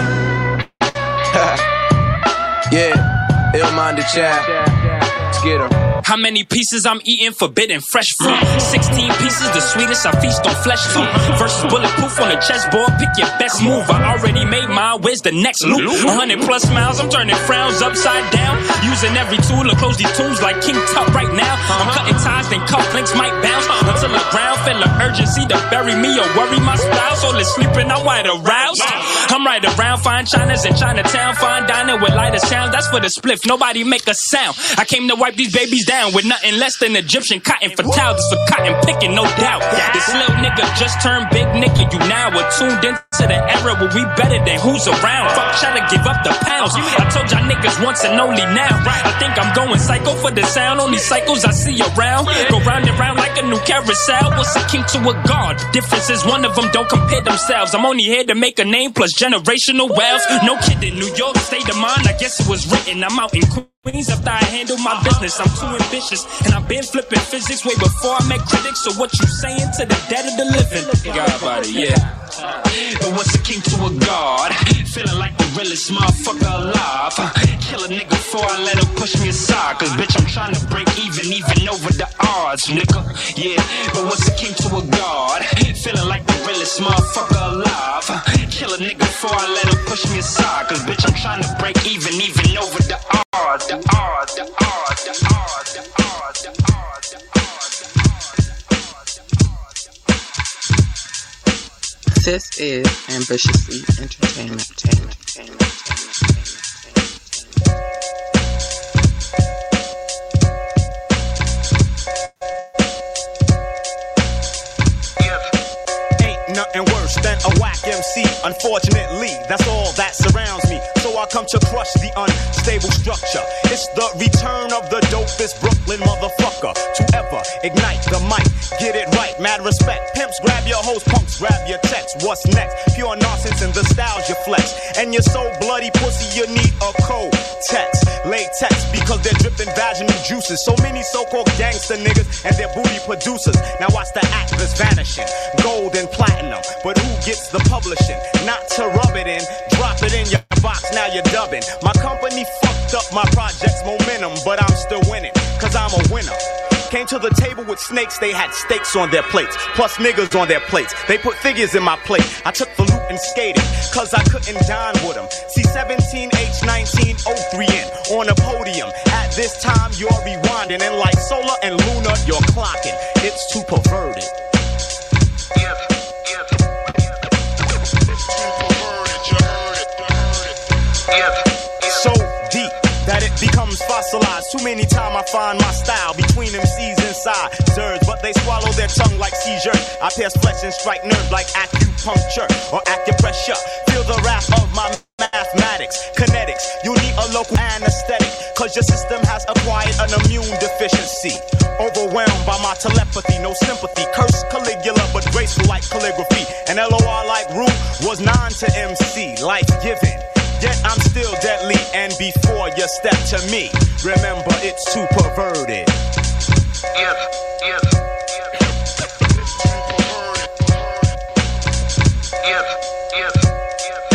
S19: Yeah, ill-minded child. Let's get him.
S3: How many pieces I'm eating? Forbidden fresh fruit. Sixteen pieces, the sweetest. I feast on flesh too. Versus bulletproof on the chessboard. Pick your best move. I already made mine. Where's the next loop? A hundred plus miles. I'm turning frowns upside down. Using every tool to close these tools like King Tut right now. I'm cutting ties, then cufflinks might bounce until the ground feel an urgency to bury me or worry my spouse. All is sleeping, I'm wide aroused. I'm right around fine Chinas in Chinatown. Fine dining with lighter sound. That's for the spliff. Nobody make a sound. I came to wipe these babies down with nothing less than Egyptian cotton for towels. It's for cotton picking, no doubt. This little nigga just turned big nigga. You now are tuned into the era where we better than who's around. Fuck, try to give up the pounds. I told y'all niggas once and only now. I think I'm going psycho for the sound. Only cycles I see around. Go round and round like a new carousel. What's a king to a god? The difference is one of them don't compare themselves. I'm only here to make a name plus generational wealth. No kidding, New York state of mind. I guess it was written. I'm out in Queens after I handle my business. I'm too ambitious, and I've been flipping physics way before I met critics. So what you saying to the dead of the living? God body, yeah. But what's a king to a god? Feeling like the realest motherfucker alive. Kill a nigga before I let him push me aside. Cause bitch, I'm trying to break even, even over the odds, nigga. Yeah, but what's a king to a god? Feeling like the realest motherfucker alive. Kill a nigga before I let him push me aside. Cause bitch, I'm trying to break even, even over the odds. The odds, the odds, the odds, the odds, the odds, the odds.
S15: This is Ambitiously Entertainment. entertainment, entertainment,
S4: Ain't nothing worse than a whack M C. Unfortunately, that's all that surrounds me. So I come to crush the unstable structure. It's the return of the dopest Brooklyn motherfucker to ever ignite the mic. Get it right, mad respect. Pimps grab your hoes, punks grab your text. What's next? Pure nonsense and the styles you flex. And you're so bloody pussy, you need a code text. Latex because they're dripping vaginal juices. So many so-called gangster niggas and their booty producers. Now watch the actors vanishing. Gold and platinum, but who gets the publishing? Not to rub it in, drop it in your box, now you're dubbing. My company fucked up my project's momentum, but I'm still winning, cause I'm a winner. Came to the table with snakes, they had steaks on their plates, plus niggas on their plates. They put figures in my plate. I took the loot and skated, cause I couldn't dine with them. C seventeen H nineteen oh three N on a podium. At this time, you're rewinding, and like solar and lunar, you're clocking. It's too perverted. So deep that it becomes fossilized. Too many times I find my style between them C's inside Zerds, but they swallow their tongue like seizures. I pierce flesh and strike nerves like acupuncture or acupressure. Feel the wrath of my mathematics, kinetics. You need a local anesthetic, cause your system has acquired an immune deficiency. Overwhelmed by my telepathy, no sympathy. Curse Caligula, but graceful like calligraphy. And L O R like Root was nine to M C, life-giving. Yet I'm still deadly, and before you step to me, remember it's too perverted. Yep, yep, yep. Yep, yep, yep.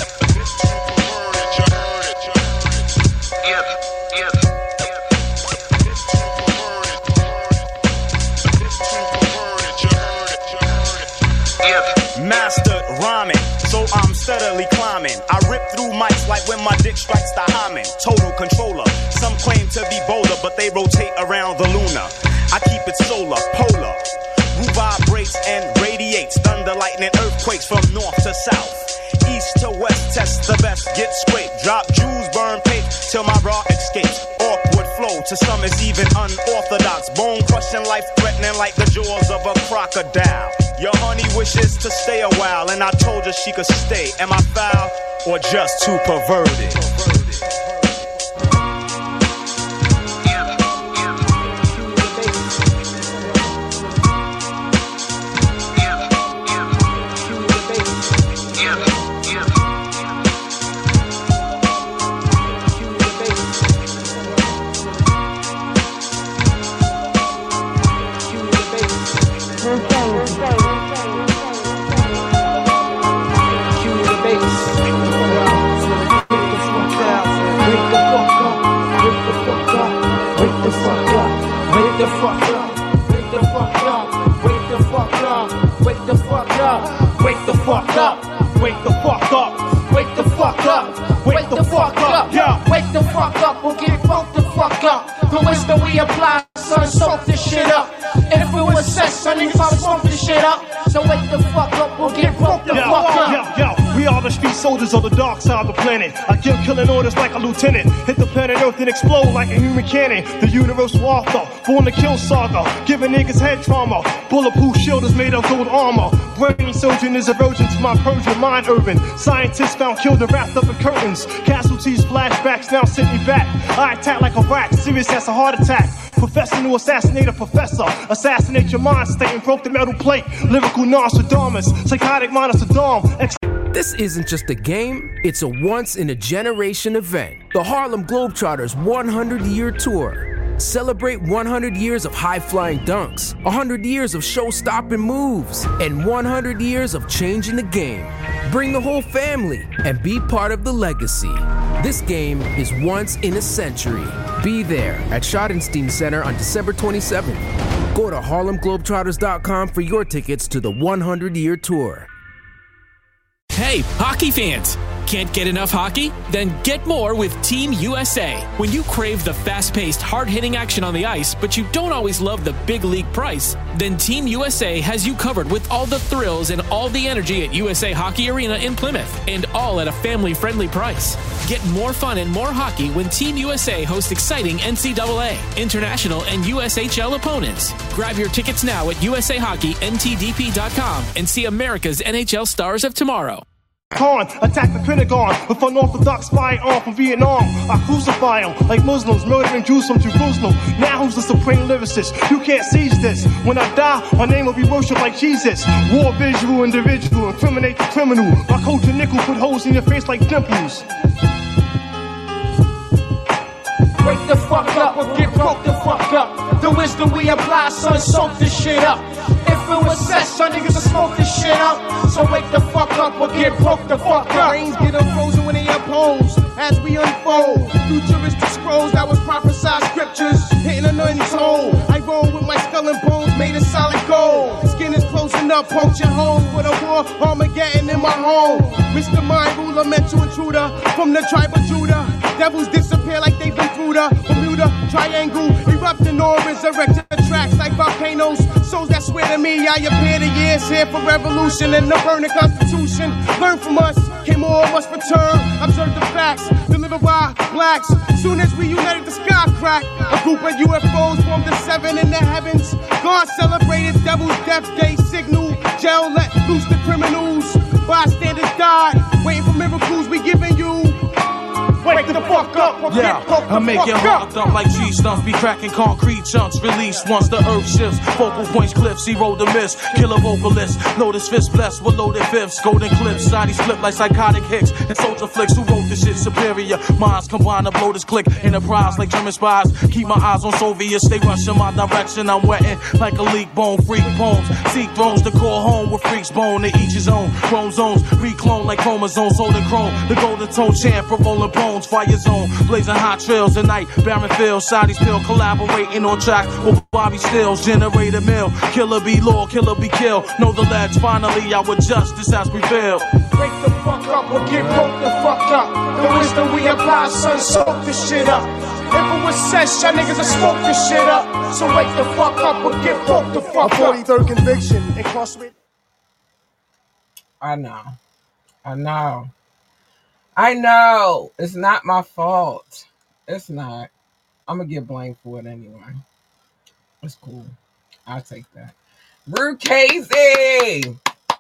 S4: Yep, yep, yep. Mastered rhyming, so I'm steadily climbing. I rip through mics like when my dick strikes the hymen. Total controller. Some claim to be bolder, but they rotate around the lunar. I keep it solar, polar. Who vibrates and radiates thunder, lightning, earthquakes from north to south. East to west, test the best, get scraped. Drop jewels, burn paper till my raw escapes. Awkward flow to some is even unorthodox. Bone crushing, life threatening like the jaws of a crocodile. Your honey wishes to stay a while, and I told her she could stay. Am I foul or just too perverted?
S6: Soldiers on the dark side of the planet. I give killing orders like a lieutenant. Hit the planet Earth and explode like a human cannon. The universal author, born to kill saga. Giving niggas head trauma. Bulletproof shield is made of gold armor. Brain surgeon is a virgin to my Persian mind urban. Scientists found killed and wrapped up in curtains. Casualties, flashbacks now sent me back. I attack like a rat, serious as a heart attack. Professor to assassinate a professor. Assassinate your mind state and broke the metal plate. Lyrical Nostradamus. Psychotic mind of Saddam. Ex-
S7: This isn't just a game, it's a once-in-a-generation event. The Harlem Globetrotters one hundred year Tour. Celebrate one hundred years of high-flying dunks, one hundred years of show-stopping moves, and one hundred years of changing the game. Bring the whole family and be part of the legacy. This game is once in a century. Be there at Schottenstein Center on December twenty-seventh. Go to Harlem Globetrotters dot com for your tickets to the one hundred year Tour.
S23: Hey, hockey fans! Can't get enough hockey? Then get more with Team U S A. When you crave the fast-paced, hard-hitting action on the ice, but you don't always love the big league price, then Team U S A has you covered with all the thrills and all the energy at U S A Hockey Arena in Plymouth, and all at a family-friendly price. Get more fun and more hockey when Team U S A hosts exciting N C double A, international, and U S H L opponents. Grab your tickets now at U S A Hockey N T D P dot com and see America's N H L stars of tomorrow.
S6: Khan, attack the Pentagon with unorthodox firearm from Vietnam. I crucify them like Muslims, murdering Jews from Jerusalem. Now who's the supreme lyricist? You can't seize this. When I die, my name will be worshipped like Jesus. War visual, individual, incriminate the criminal. My culture nickel put holes in your face like dimples.
S21: Wake the fuck up or get broke the fuck up. The wisdom we apply, son, soak this shit up. If it was sex, son, niggas will smoke this shit up. So wake the fuck up or get broke the fuck up.
S24: Brains get unfrozen when they oppose. As we unfold, futuristic scrolls that was prophesied scriptures. Hitting an untold. I roll with my skull and bones made of solid gold. Skin is closing up, puncture holes with a war Armageddon in my home. Mister Mind Ruler, mental intruder from the tribe of Judah. Devils disappear like they've been through the Bermuda Triangle. Erupting or resurrecting tracks like volcanoes. Souls that swear to me, I appear the years here for revolution and the burning constitution. Learn from us, came all must return. Observe the facts, delivered by blacks. Soon as we united, the sky cracked. A group of U F Os formed the seven in the heavens. God celebrated Devil's Death Day signal. Jail let loose the criminals. Bystanders died, waiting for miracles we giving you. Wake the fuck up, or
S22: yeah,
S21: get fucked
S22: I make
S21: fuck
S22: it
S21: up.
S22: hard up like G stumps, be cracking concrete chunks. Release once the earth shifts, focal points cliffs, zero the miss. Killer vocalist, lotus fist blessed with loaded fifths. Golden clips, sides flip like psychotic hicks. And soldier flicks, who wrote this shit superior? Minds combine to blow this click. Enterprise like German spies. Keep my eyes on Soviets, they rush in my direction. I'm wetting like a leak bone, freak poems. Seek thrones to call home with freaks bone. To each his own. Chromosomes, reclone like chromosomes, sold and chrome. The golden tone chant for rolling bones. Fire zone, blazing hot trails at night. Barren fields, Saudis still collaborating on tracks with Bobby Stills. Generator mill, killer be law, killer be killed. Know the ledge, finally I would justice has prevailed.
S21: Wake the fuck up or get broke the fuck up. The wisdom we apply, son, soak this shit up. If it was sex, y'all niggas will smoke this shit up. So wake the fuck up or get broke the fuck
S24: A forty-third conviction, incarcerated.
S5: I know. I know. I know. It's not my fault. It's not. I'm gonna get blamed for it anyway. It's cool. I'll take that. Rude Casey!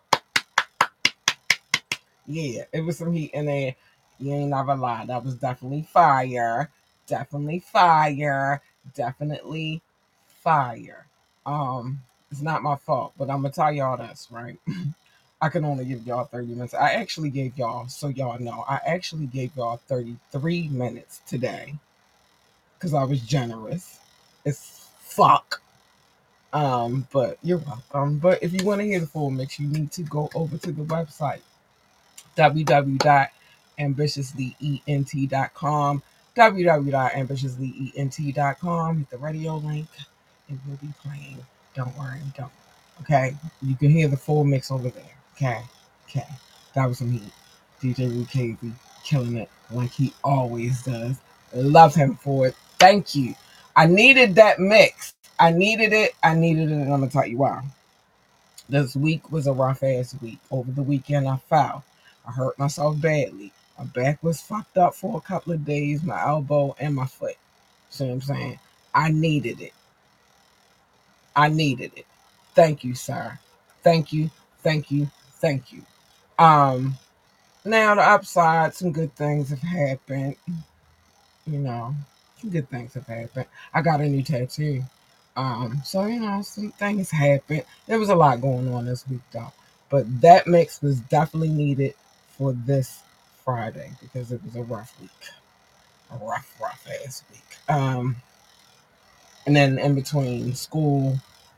S5: Yeah, it was some heat in there. You ain't never lie. That was definitely fire. Definitely fire. Definitely fire. Um, it's not my fault, but I'm gonna tell y'all this, right? I can only give y'all thirty minutes. I actually gave y'all, so y'all know, I actually gave y'all thirty-three minutes today because I was generous. It's fuck. Um, but you're welcome. But if you want to hear the full mix, you need to go over to the website w w w dot ambitiously ent dot com w w w dot ambitiously ent dot com. Hit the radio link. It will be playing. Don't worry, don't. Okay? You can hear the full mix over there. Okay? Okay. That was some heat. D J Rude Casey killing it like he always does. Love him for it. Thank you. I needed that mix. I needed it. I needed it, and I'm going to tell you why. This week was a rough-ass week. Over the weekend, I fell. I hurt myself badly. My back was fucked up for a couple of days, my elbow and my foot. See what I'm saying? I needed it. I needed it. Thank you, sir. Thank you. Thank you. Thank you. Um, now the upside, some good things have happened. You know, some good things have happened. I got a new tattoo. Um, so, you know, some things happened. There was a lot going on this week, though. But that mix was definitely needed for this Friday because it was a rough week. A rough, rough ass week. Um, and then in between school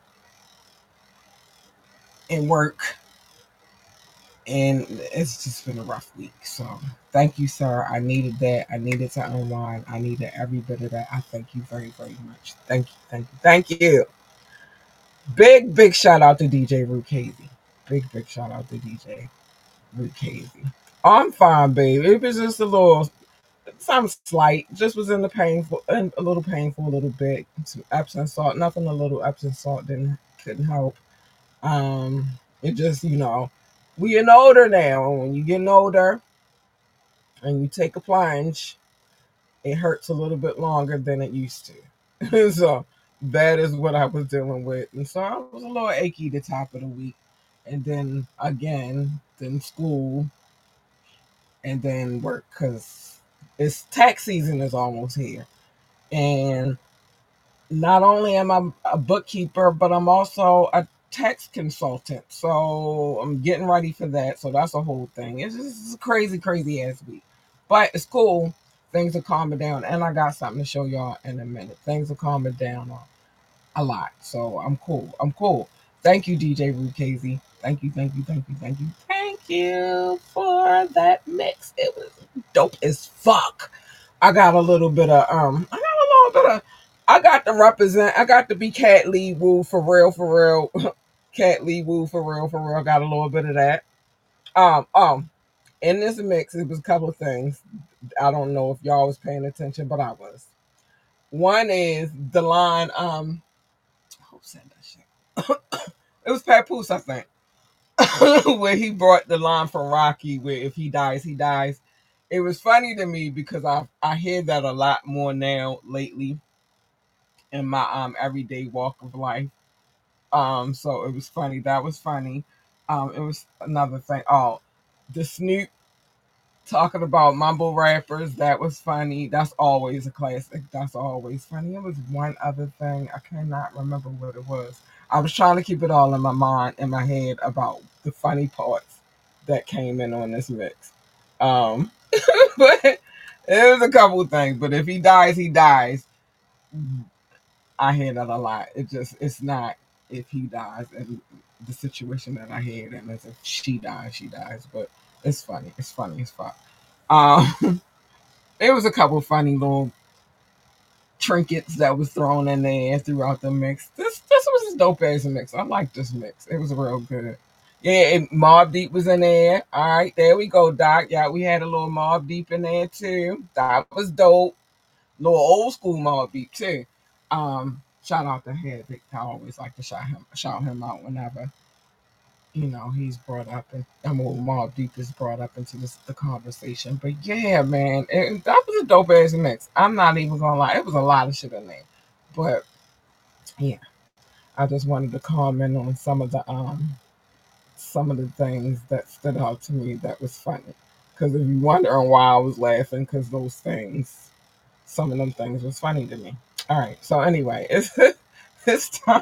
S5: and work, and it's just been a rough week. So thank you, sir. I needed that. I needed to unwind. I needed every bit of that. I thank you very, very much. Thank you, thank you, thank you. Big, big shout out to D J Rude Casey. Big, big shout out to D J Rude Casey. I'm fine, babe. It was just a little, some slight. Just was in the painful, a little painful, a little bit. Some Epsom salt. Nothing a little Epsom salt didn't couldn't help. Um, it just, you know, we getting older now. When you getting older and you take a plunge, it hurts a little bit longer than it used to. So that is what I was dealing with. And so I was a little achy the top of the week. And then again, then school and then work because it's tax season is almost here. And not only am I a bookkeeper, but I'm also a tax consultant. So I'm getting ready for that. So that's a whole thing. It's just a crazy, crazy ass week. But it's cool. Things are calming down. And I got something to show y'all in a minute. Things are calming down a lot. So I'm cool. I'm cool. Thank you, D J Rude Casey. Thank you, thank you, thank you, thank you. Thank you for that mix. It was dope as fuck. I got a little bit of, um, I got a little bit of, I got to represent, I got to be Cat Lee Woo for real, for real. Cat Lee Woo for real, for real. Got a little bit of that. Um, um, in this mix, it was a couple of things. I don't know if y'all was paying attention, but I was. One is the line, um, who said that shit? It was Papoose, I think. Where he brought the line from Rocky, where if he dies, he dies. It was funny to me because I I hear that a lot more now lately in my um everyday walk of life. Um, so it was funny. That was funny. Um, it was another thing. Oh, the Snoop talking about mumble rappers. That was funny. That's always a classic. That's always funny. It was one other thing. I cannot remember what it was. I was trying to keep it all in my mind, in my head about the funny parts that came in on this mix. Um, but it was a couple of things. But if he dies, he dies. I hear that a lot. It just, it's not if he dies and the situation that I hear, and as if she dies, she dies. But it's funny. It's funny as fuck. Um, it was a couple of funny little trinkets that was thrown in there throughout the mix. This this was a dope ass mix. I like this mix. It was real good. Yeah, and Mobb Deep was in there. All right, there we go, Doc. Yeah, we had a little Mobb Deep in there too. That was dope. Little old school Mobb Deep too. Um, shout out to Havoc. I always like to shout him shout him out whenever you know, he's brought up, and I'm mean, Mobb Deep is brought up into this the conversation. But yeah, man, it, that was a dope ass mix. I'm not even gonna lie, it was a lot of shit in there. But yeah, I just wanted to comment on some of the um some of the things that stood out to me that was funny. Because if you're wondering why I was laughing, because those things, some of them things was funny to me. All right, so anyway, it's it's time.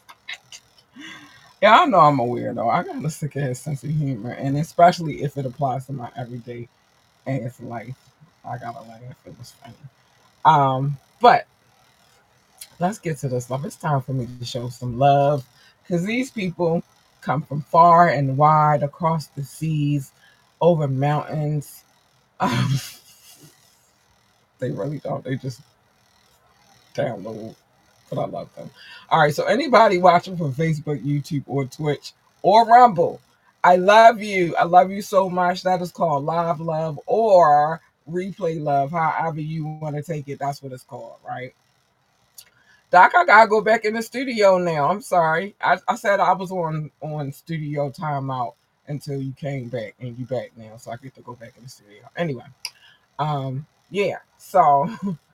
S5: Yeah, I know I'm a weirdo. I got a sick ass sense of humor, and especially if it applies to my everyday ass life, I gotta laugh. It was funny. Um, but let's get to this love. It's time for me to show some love, because these people come from far and wide, across the seas, over mountains. Um, they really don't. They just download. But I love them. All right, so anybody watching from Facebook, YouTube, or Twitch, or Rumble, I love you. I love you so much. That is called live love or replay love. However you want to take it, that's what it's called, right? Doc, I gotta go back in the studio now. I'm sorry. I, I said I was on, on studio timeout until you came back, and you back now, so I get to go back in the studio. Anyway, um, yeah, so...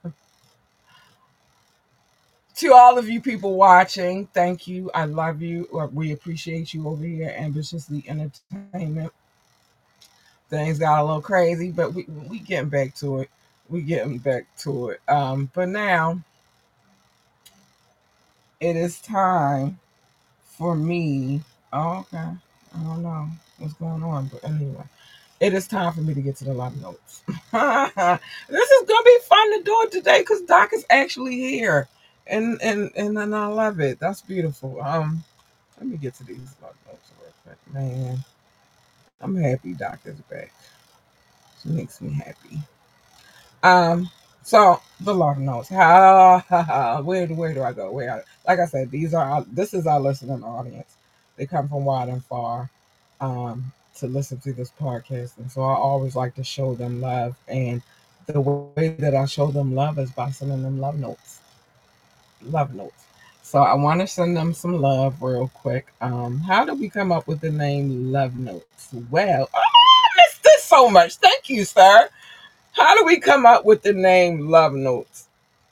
S5: To all of you people watching, thank you. I love you. We appreciate you over here at Ambitiously Entertainment. Things got a little crazy, but we we getting back to it. We getting back to it. Um, but now it is time for me. Oh, okay. I don't know what's going on, but anyway, it is time for me to get to the love notes. This is gonna be fun to do it today because Doc is actually here. And and and then I love it. That's beautiful. Um, let me get to these love notes real quick, man. I'm happy Doc is back. It makes me happy. Um, so the love notes. Ha, ha, ha. Where do where do I go? Where? Like I said, these are our, this is our listening audience. They come from wide and far, um, to listen to this podcast, and so I always like to show them love. And the way that I show them love is by sending them love notes. Love notes. So I want to send them some love real quick. Um, how did we come up with the name Love Notes? Well, oh, I missed this so much. Thank you, sir. How do we come up with the name Love Notes?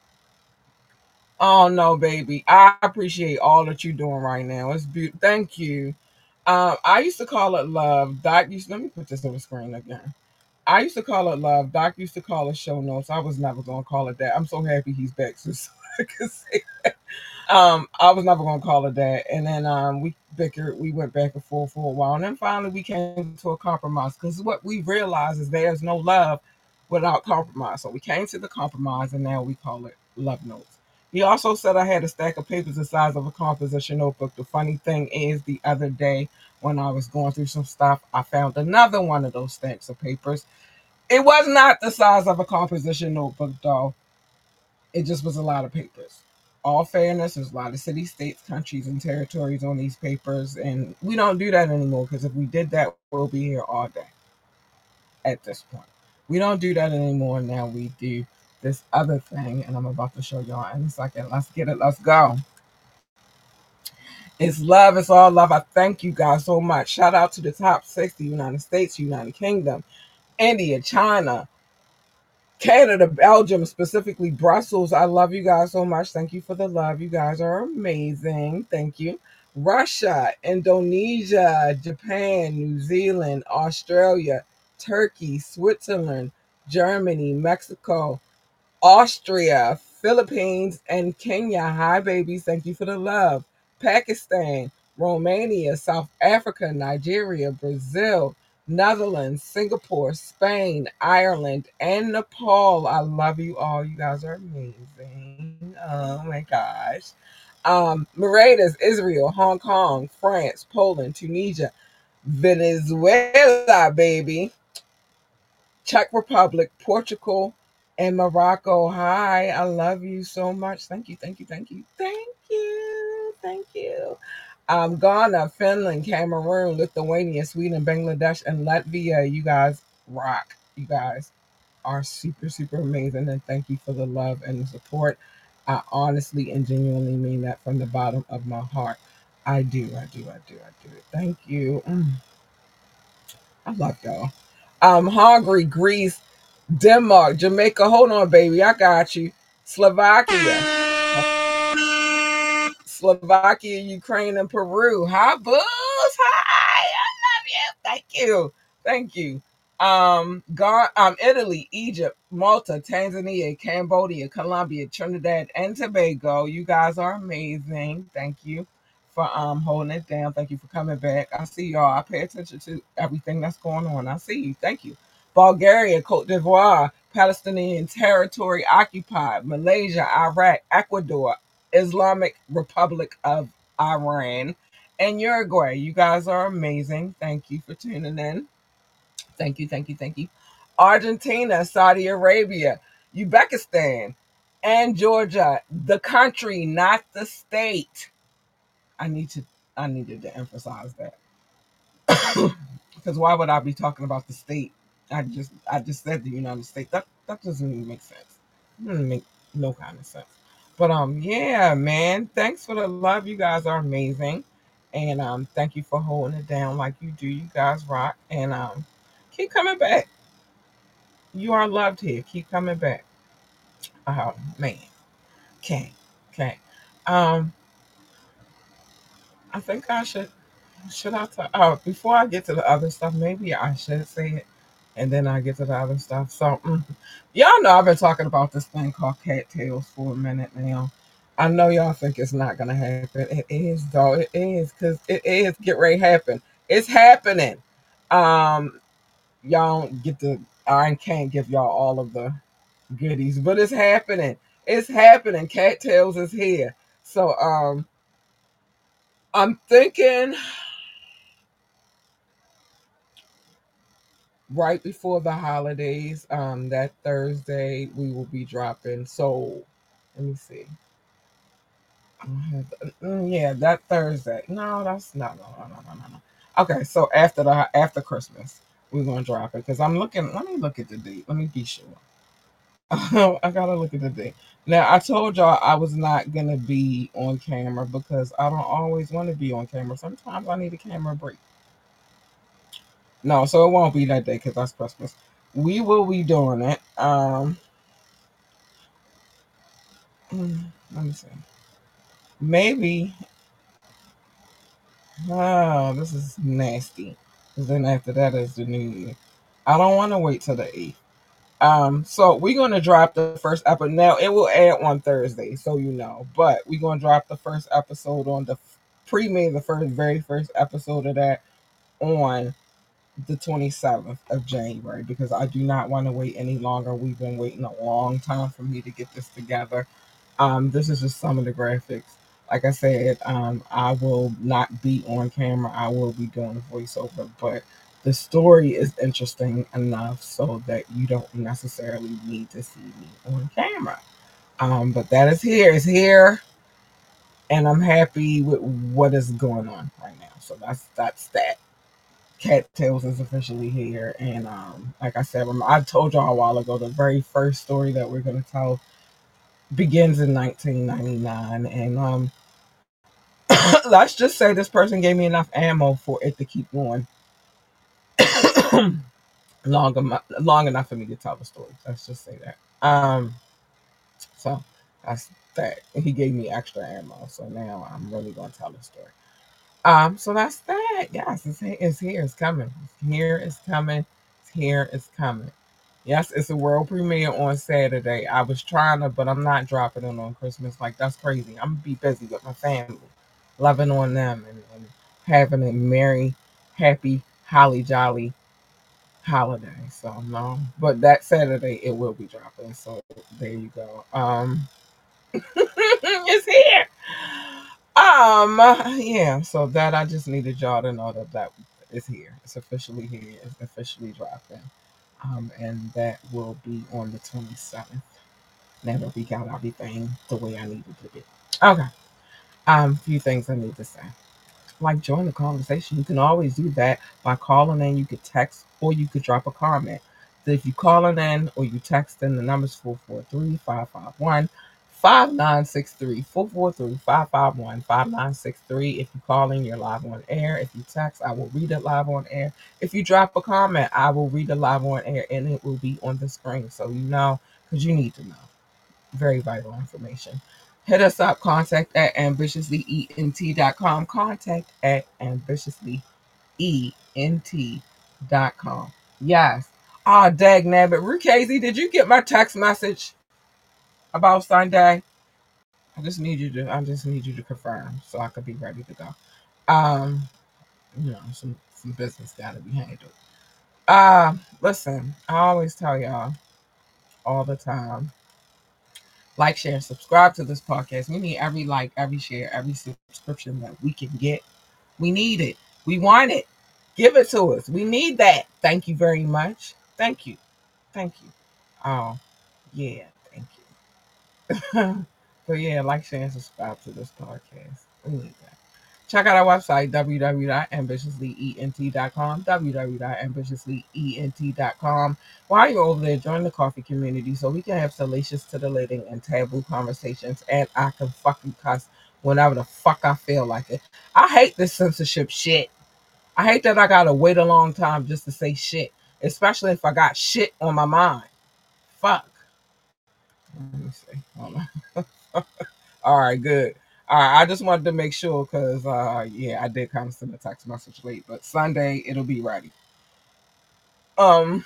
S5: Oh no, baby. I appreciate all that you're doing right now. It's beautiful. Thank you. Um, I used to call it love. Doc used to, let me put this on the screen again. I used to call it love. Doc used to call it show notes. I was never gonna call it that. I'm so happy he's back, so I can say that. Um, I was never gonna call it that. And then um, we bickered. We went back and forth for a while, and then finally we came to a compromise. Because what we realized is there's no love without compromise. So we came to the compromise, and now we call it love notes. He also said I had a stack of papers the size of a composition notebook. The funny thing is, the other day when I was going through some stuff, I found another one of those stacks of papers. It was not the size of a composition notebook, though. It just was a lot of papers. All fairness, there's a lot of cities, states, countries, and territories on these papers, and we don't do that anymore, because if we did that, we'll be here all day at this point. We don't do that anymore. Now we do this other thing, and I'm about to show y'all in a second. Let's get it. Let's go. It's love. It's all love. I thank you guys so much. Shout out to the top six, the United States, United Kingdom, India, China, Canada, Belgium, specifically Brussels. I love you guys so much. Thank you for the love. You guys are amazing. Thank you. Russia, Indonesia, Japan, New Zealand, Australia, Turkey, Switzerland, Germany, Mexico, Austria, Philippines, and Kenya. Hi, babies. Thank you for the love. Pakistan, Romania, South Africa, Nigeria, Brazil, Netherlands, Singapore, Spain, Ireland, and Nepal. I love you all. You guys are amazing. Oh my gosh. Um, Mauritius, Israel, Hong Kong, France, Poland, Tunisia, Venezuela, baby, Czech Republic, Portugal, and Morocco. Hi, I love you so much. Thank you, thank you, thank you, thank you, thank you. Um, Ghana, Finland, Cameroon, Lithuania, Sweden, Bangladesh, and Latvia. You guys rock. You guys are super, super amazing, and thank you for the love and the support. I honestly and genuinely mean that from the bottom of my heart. I do, I do, I do, I do. Thank you. Mm. I love y'all. Um, Hungary, Greece, Denmark, Jamaica. Hold on, baby. I got you. Slovakia. Slovakia, Ukraine, and Peru. Hi, Booz. Hi. I love you. Thank you. Thank you. Um, Ga- um, Italy, Egypt, Malta, Tanzania, Cambodia, Colombia, Trinidad, and Tobago. You guys are amazing. Thank you for um holding it down. Thank you for coming back. I see y'all. I pay attention to everything that's going on. I see you. Thank you. Bulgaria, Cote d'Ivoire, Palestinian territory occupied, Malaysia, Iraq, Ecuador, Islamic Republic of Iran, and Uruguay. You guys are amazing. Thank you for tuning in. Thank you, thank you, thank you. Argentina, Saudi Arabia, Uzbekistan, and Georgia, the country, not the state. I need to I needed to emphasize that. Because why would I be talking about the state? I just I just said the United States. That that doesn't even make sense. It doesn't make no kind of sense. But um yeah, man. Thanks for the love. You guys are amazing. And um thank you for holding it down like you do. You guys rock. And um keep coming back. You are loved here. Keep coming back. Oh man. Okay. Okay. Um I think I should should I talk oh before I get to the other stuff, maybe I should say it and then I get to the other stuff. So mm, y'all know I've been talking about this thing called cattails for a minute now. I know y'all think it's not gonna happen. It is though. It is because it is get ready to happen. It's happening. Um y'all don't get the I can't give y'all all of the goodies, but it's happening. It's happening. Cattails is here. So um I'm thinking right before the holidays, um, that Thursday, we will be dropping Soul. Let me see. I have the- mm, yeah, that Thursday. No, that's not. No, no, no, no, no, no. Okay, so after the after Christmas, we're gonna drop it because I'm looking. Let me look at the date. Let me be sure. I gotta look at the date. Now I told y'all I was not gonna be on camera because I don't always want to be on camera. Sometimes I need a camera break. No, so it won't be that day because that's Christmas. We will be doing it. Um, mm, let me see. Maybe. Oh, this is nasty. Because then after that is the New Year. I don't want to wait till the eighth. Um, so we're gonna drop the first episode. Now it will air on Thursday, so you know. But we're gonna drop the first episode on the premiere, the first, very first episode of that on the twenty-seventh of January because I do not want to wait any longer. We've been waiting a long time for me to get this together. Um, this is just some of the graphics. Like I said, um, I will not be on camera. I will be doing a voiceover, but the story is interesting enough so that you don't necessarily need to see me on camera. Um, but that is here. It's here, and I'm happy with what is going on right now. So that's that's that. Cattails is officially here, and um, like I said, I told y'all a while ago, the very first story that we're going to tell begins in nineteen ninety-nine, and um, let's just say this person gave me enough ammo for it to keep going long, emo- long enough for me to tell the story. Let's just say that. Um, so that's that. He gave me extra ammo, so now I'm really going to tell the story. Um, so that's that. Yes, it's, it's here. It's coming. It's here. It's coming. It's here. It's coming. Yes, it's a world premiere on Saturday. I was trying to, but I'm not dropping it on Christmas. Like, that's crazy. I'm going to be busy with my family, loving on them, and, and having a merry, happy, holly jolly holiday. So, no. But that Saturday, it will be dropping. So, there you go. Um, it's here. Um, yeah, so that I just needed y'all to know that that is here. It's officially here. It's officially dropping. Um, and that will be on the twenty-seventh. Now that we got everything the way I need it to be. Okay. Um, a few things I need to say. Like, join the conversation. You can always do that by calling in. You could text or you could drop a comment. So if you calling in or you text in, the number's four four three, five five one, five nine six three, four four three, five five one, five nine six three. If you call in, you're live on air. If you text, I will read it live on air. If you drop a comment, I will read it live on air, and it will be on the screen. So you know, because you need to know. Very vital information. Hit us up, contact at ambitiously E N T dot com. Contact at ambitiously E N T dot com. Yes. Ah, oh, dag nabbit. Rukazy, did you get my text message about Sunday? I just need you to I just need you to confirm so I could be ready to go. Um, you know, some, some business gotta be handled. Uh, listen, I always tell y'all all the time. Like, share, and subscribe to this podcast. We need every like, every share, every subscription that we can get. We need it. We want it. Give it to us. We need that. Thank you very much. Thank you. Thank you. Oh, yeah. Thank you. But yeah, like, share, and subscribe to this podcast. We need that. Check out our website, w w w dot ambitiously E N T dot com, w w w dot ambitiously E N T dot com. While you're over there, join the coffee community so we can have salacious, titillating, and taboo conversations, and I can fucking cuss whenever the fuck I feel like it. I hate this censorship shit. I hate that I gotta wait a long time just to say shit, especially if I got shit on my mind. Fuck. Let me see. Hold on. All right, good. All right, I just wanted to make sure because, uh, yeah, I did kind of send a text message late, but Sunday it'll be ready. Um,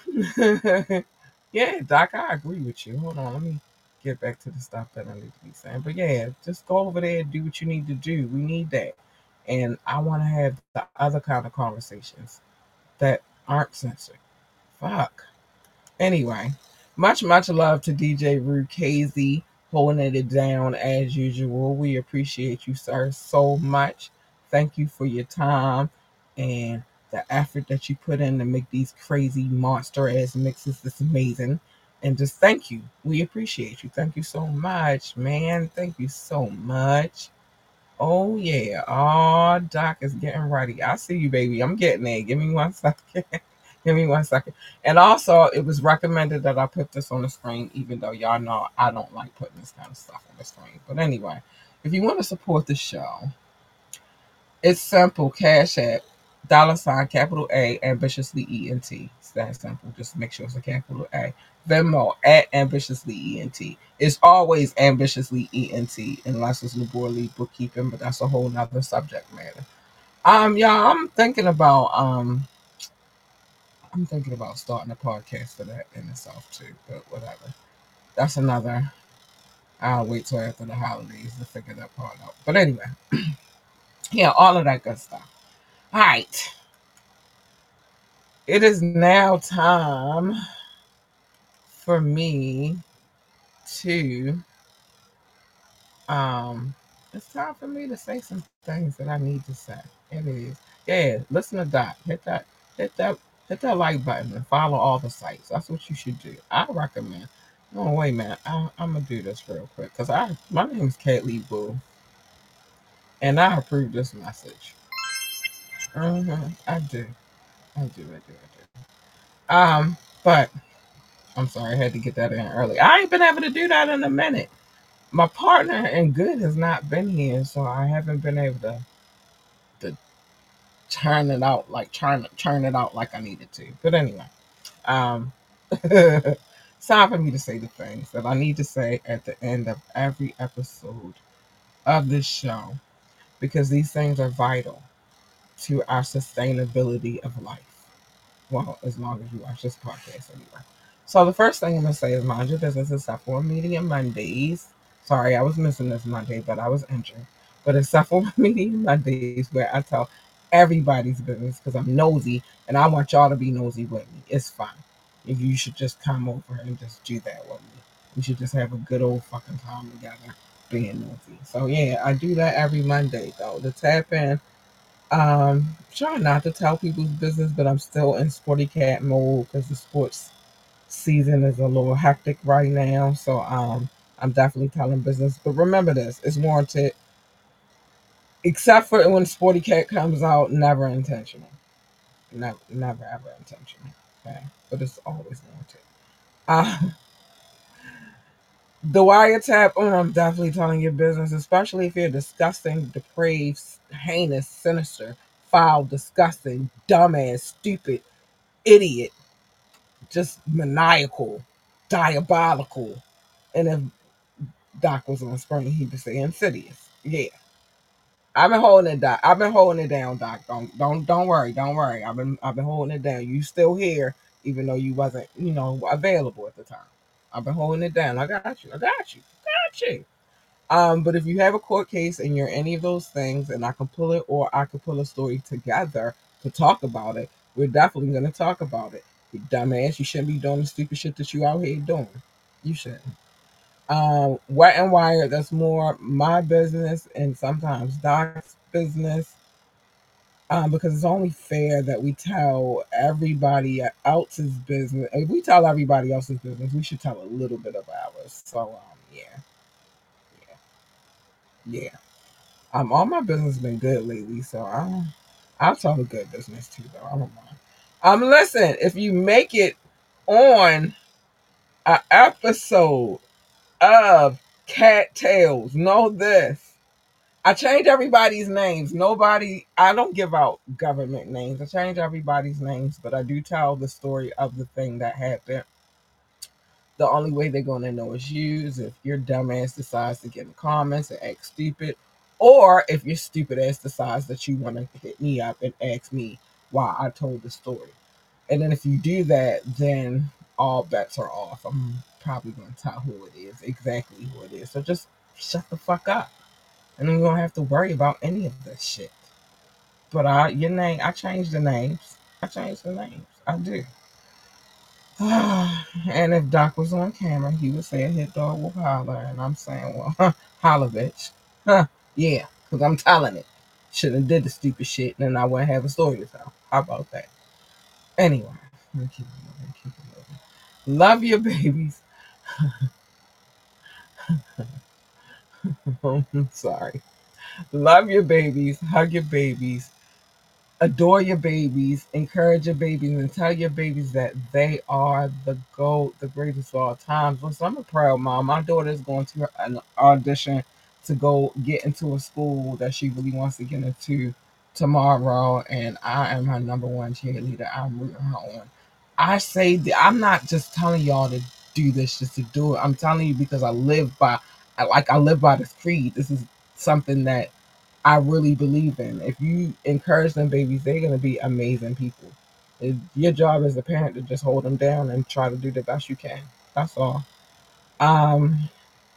S5: yeah, Doc, I agree with you. Hold on, let me get back to the stuff that I need to be saying. But yeah, just go over there and do what you need to do. We need that, and I want to have the other kind of conversations that aren't censored. Fuck. Anyway, much much love to D J Rukazy. Holding it down as usual. We appreciate you, sir, so much. Thank you for your time and the effort that you put in to make these crazy monster ass mixes. It's amazing. And just thank you. We appreciate you. Thank you so much, man. Thank you so much. Oh, yeah. Oh, Doc is getting ready. I see you, baby. I'm getting there. Give me one second. Give me one second. And also, it was recommended that I put this on the screen, even though y'all know I don't like putting this kind of stuff on the screen. But anyway, if you want to support the show, it's simple. Cash App, dollar sign, capital A, ambitiously E N T. It's that simple. Just make sure it's a capital A. Venmo, at ambitiously E N T. It's always ambitiously E N T, unless it's laboriously bookkeeping, but that's a whole nother subject matter. Um, y'all, I'm thinking about... um. I'm thinking about starting a podcast for that in itself too, but whatever. That's another. I'll wait till after the holidays to figure that part out. But anyway, yeah, all of that good stuff. All right. It is now time for me to, um, it's time for me to say some things that I need to say. It is. Yeah, listen to Doc. Hit that, hit that. Hit that like button and follow all the sites. That's what you should do. I recommend. No, wait, man. I, I'm going to do this real quick. Because I, my name is Cat Lee Boo. And I approve this message. Mm-hmm. I do. I do, I do, I do. Um, but, I'm sorry. I had to get that in early. I ain't been able to do that in a minute. My partner in good has not been here. So I haven't been able to, to turn it out like trying to turn it out like I needed to. But anyway, um, it's time for me to say the things that I need to say at the end of every episode of this show, because these things are vital to our sustainability of life. Well, as long as you watch this podcast anyway. So the first thing I'm going to say is mind your business except for Media Mondays. Sorry, I was missing this Monday, but I was injured. But except for Media Mondays, where I tell everybody's business because I'm nosy and I want y'all to be nosy with me. It's fine. If you should just come over and just do that with me. We should just have a good old fucking time together being nosy. So yeah, I do that every Monday though. To tap in. Um, try not to tell people's business, but I'm still in sporty cat mode because the sports season is a little hectic right now. So um, I'm definitely telling business. But remember this, it's warranted. Except for when Sporty Cat comes out, never intentional. Never, never ever intentional. Okay? But it's always warranted. Uh, The wiretap, oh, I'm definitely telling your business, especially if you're disgusting, depraved, heinous, sinister, foul, disgusting, dumbass, stupid, idiot, just maniacal, diabolical. And if Doc was on screen, he would say insidious. Yeah. I've been holding it down. I've been holding it down, Doc. Don't don't don't worry, don't worry. I've been I've been holding it down. You still here, even though you wasn't, you know, available at the time. I've been holding it down. I got you. I got you. Got you. Um, but if you have a court case and you're any of those things, and I can pull it, or I can pull a story together to talk about it, we're definitely gonna talk about it. You dumbass, you shouldn't be doing the stupid shit that you out here doing. You shouldn't. Um, Wet and Wired, that's more my business and sometimes Doc's business. Um, because it's only fair that we tell everybody else's business. If we tell everybody else's business, we should tell a little bit of ours. So, um, yeah, yeah, yeah. Um, all my business has been good lately, so I'll, I'll tell the good business too, though. I don't mind. Um, listen, if you make it on an episode of Cat Tales, know this. I change everybody's names. Nobody, I don't give out government names. I change everybody's names, but I do tell the story of the thing that happened. The only way they're going to know is you is if your dumbass decides to get in the comments and act stupid, or if your stupid ass decides that you want to hit me up and ask me why I told the story. And then if you do that, then all bets are off. I'm probably going to tell who it is, exactly who it is. So just shut the fuck up. And then you don't have to worry about any of this shit. But I, your name, I changed the names. I changed the names. I do. And if Doc was on camera, he would say a hit dog will holler. And I'm saying, well, holla, bitch. Huh, yeah, because I'm telling it. Shouldn't have did the stupid shit, and then I wouldn't have a story to tell. How about that? Anyway, let me keep it moving, keep it moving. Love your babies. I'm sorry. Love your babies, hug your babies, adore your babies, encourage your babies, and tell your babies that they are the GOAT, the greatest of all time. Listen, I'm a proud mom. My daughter is going to an audition to go get into a school that she really wants to get into tomorrow, and I am her number one cheerleader. I'm rooting her on. I say, I'm not just telling y'all to do this just to do it. I'm telling you because I live by, like I live by this creed. This is something that I really believe in. If you encourage them babies, they're going to be amazing people. It's your job as a parent to just hold them down and try to do the best you can. That's all. Um,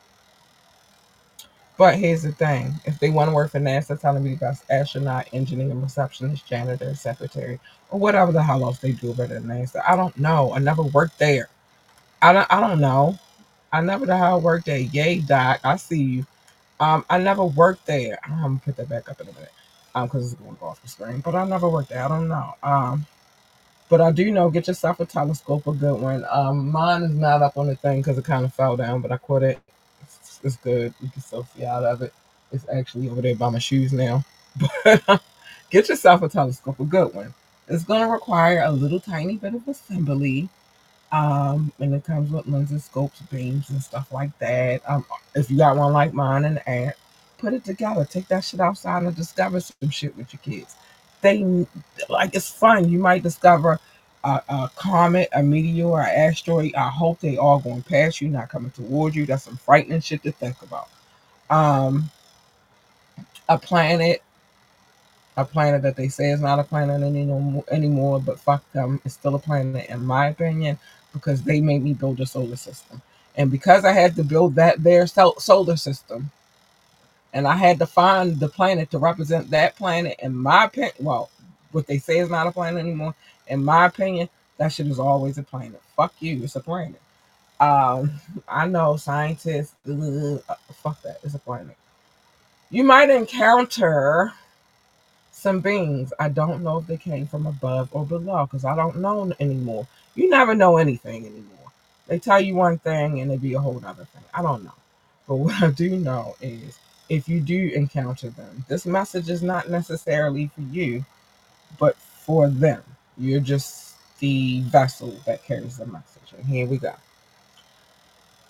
S5: but here's the thing. If they want to work for NASA, tell them to be the best astronaut, engineer, receptionist, janitor, secretary, or whatever the hell else they do over at NASA. I don't know. I never worked there. I don't, I don't know. I never the hell worked there. Yay, Doc. I see you. Um, I never worked there. I'm gonna put that back up in a minute, um, because it's going to go off the screen. But I never worked there. I don't know. Um, but I do know. Get yourself a telescope, a good one. Um, mine is not up on the thing because it kind of fell down, but I caught it. It's, it's good. You can still see out of it. It's actually over there by my shoes now. But get yourself a telescope, a good one. It's gonna require a little tiny bit of assembly. Um, and it comes with lenses, scopes, beams, and stuff like that. Um, if you got one like mine and the app, put it together. Take that shit outside and discover some shit with your kids. They like it's fun. You might discover a, a comet, a meteor, an asteroid. I hope they all going past you, not coming towards you. That's some frightening shit to think about. Um, a planet. A planet that they say is not a planet anymore, anymore, but fuck them. It's still a planet in my opinion because they made me build a solar system. And because I had to build that their solar system, and I had to find the planet to represent that planet, in my opinion, well, what they say is not a planet anymore, in my opinion, that shit is always a planet. Fuck you, it's a planet. Um, I know scientists, uh, fuck that, it's a planet. You might encounter some beings. I don't know if they came from above or below because I don't know anymore. You never know anything anymore. They tell you one thing and it be a whole other thing. I don't know. But what I do know is if you do encounter them, this message is not necessarily for you, but for them. You're just the vessel that carries the message. And here we go.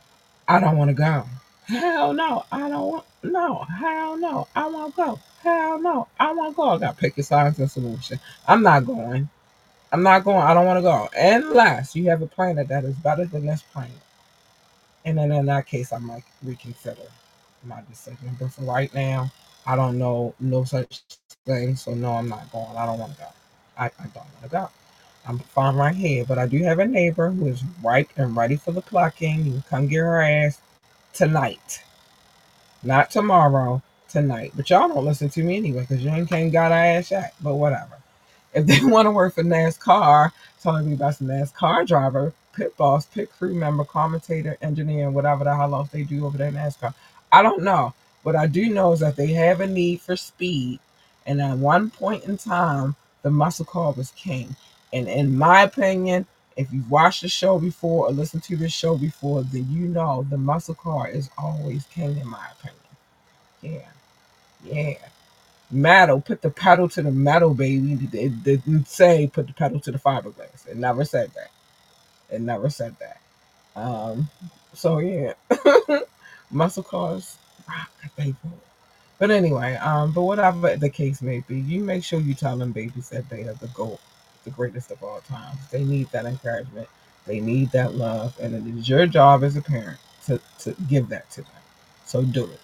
S5: I don't want to go. Hell no, I don't want. No, hell no, I won't go. Hell no, I won't go. I got to pick your sides and solution. I'm not going. I'm not going. I don't want to go unless you have a planet that is better than this planet. And then in that case, I might reconsider my decision. But for right now, I don't know no such thing. So no, I'm not going. I don't want to go. I, I don't want to go. I'm fine right here. But I do have a neighbor who is ripe and ready for the plucking. You can come get her ass tonight. Not tomorrow, tonight. But y'all don't listen to me anyway because you ain't can't got her ass yet. But whatever. If they want to work for NASCAR, telling me about some NASCAR driver, pit boss, pit crew member, commentator, engineer, and whatever the hell else they do over there in NASCAR. I don't know. What I do know is that they have a need for speed. And at one point in time, the muscle car was king. And in my opinion, if you've watched the show before or listened to this show before, then you know the muscle car is always king in my opinion. Yeah. Yeah. Metal, put the pedal to the metal, baby. It didn't say put the pedal to the fiberglass. It never said that. It never said that. Um, so yeah, muscle cars rock, they roll. But anyway, um, but whatever the case may be, you make sure you tell them babies that they are the GOAT, the greatest of all time. They need that encouragement. They need that love, and it is your job as a parent to to give that to them. So do it.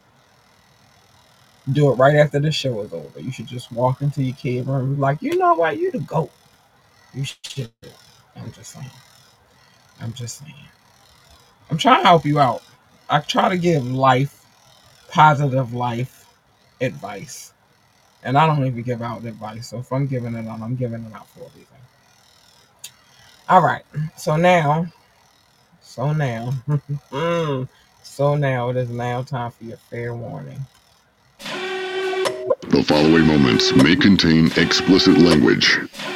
S5: Do it right after the show is over. You should just walk into your kid room and be like, you know what, you the GOAT. You should. I'm just saying. I'm just saying. I'm trying to help you out. I try to give life, positive life advice. And I don't even give out advice. So if I'm giving it out, I'm giving it out for a reason. All right. So now, so now, so now it is now time for your fair warning.
S9: The following moments may contain explicit language.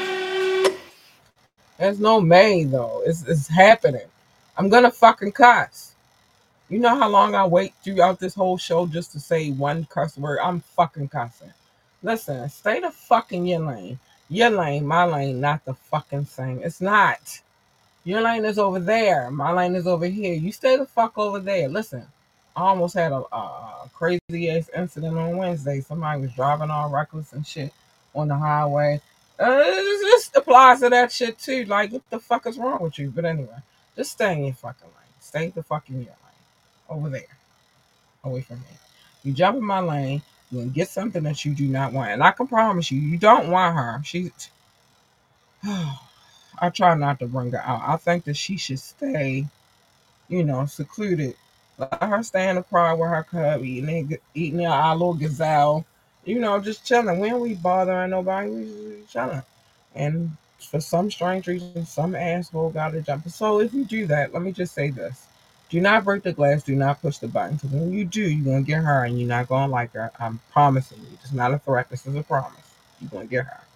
S5: There's no may, though. It's, it's happening. I'm going to fucking cuss. You know how long I wait throughout this whole show just to say one cuss word? I'm fucking cussing. Listen, stay the fuck in your lane. Your lane, my lane, not the fucking same. It's not. Your lane is over there. My lane is over here. You stay the fuck over there. Listen, I almost had a, a, a crazy ass incident on Wednesday. Somebody was driving all reckless and shit on the highway. Uh, this applies to that shit too. Like, what the fuck is wrong with you? But anyway, just stay in your fucking lane. Stay the fuck in your lane. Over there. Away from me. You jump in my lane, you're going to get something that you do not want. And I can promise you, you don't want her. She's... I try not to bring her out. I think that she should stay, you know, secluded. Let her stay in the car with her cub, eating, eating our little gazelle. You know, just chilling. We ain't bothering nobody. We just chilling. And for some strange reason, some asshole got to jump. So if you do that, let me just say this. Do not break the glass. Do not push the button. Because when you do, you're going to get her and you're not going to like her. I'm promising you. It's not a threat. This is a promise. You're going to get her.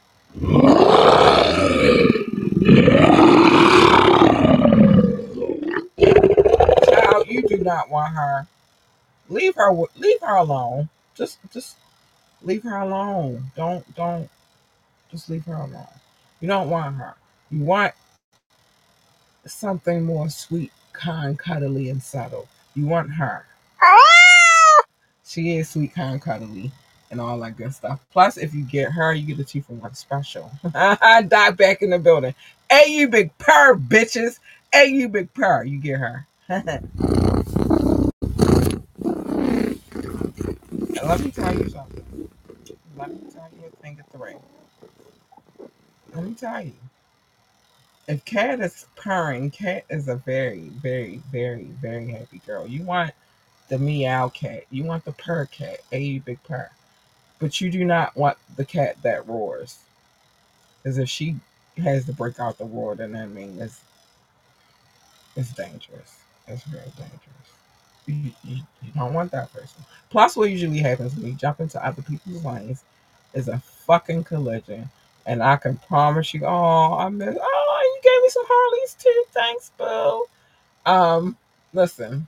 S5: Child, you do not want her. Leave her. Leave her alone. Just, just leave her alone. Don't, don't. Just leave her alone. You don't want her. You want something more sweet, kind, cuddly, and subtle. You want her. She is sweet, kind, cuddly, and all that good stuff. Plus, if you get her, you get a two for one special. I die back in the building. Hey, you big purr, bitches. Hey, you big purr. You get her. And let me tell you something. Let me tell you a thing of three. Let me tell you. If Cat is purring, Cat is a very, very, very, very happy girl. You want the meow cat. You want the purr cat. Hey, you big purr. But you do not want the cat that roars. Because if she has to break out the roar, then that means it's, it's dangerous. It's very dangerous. You, you, you don't want that person. Plus, what usually happens when you jump into other people's lanes is a fucking collision. And I can promise you, oh, I miss, oh, you gave me some Harleys too. Thanks, boo. Um, listen.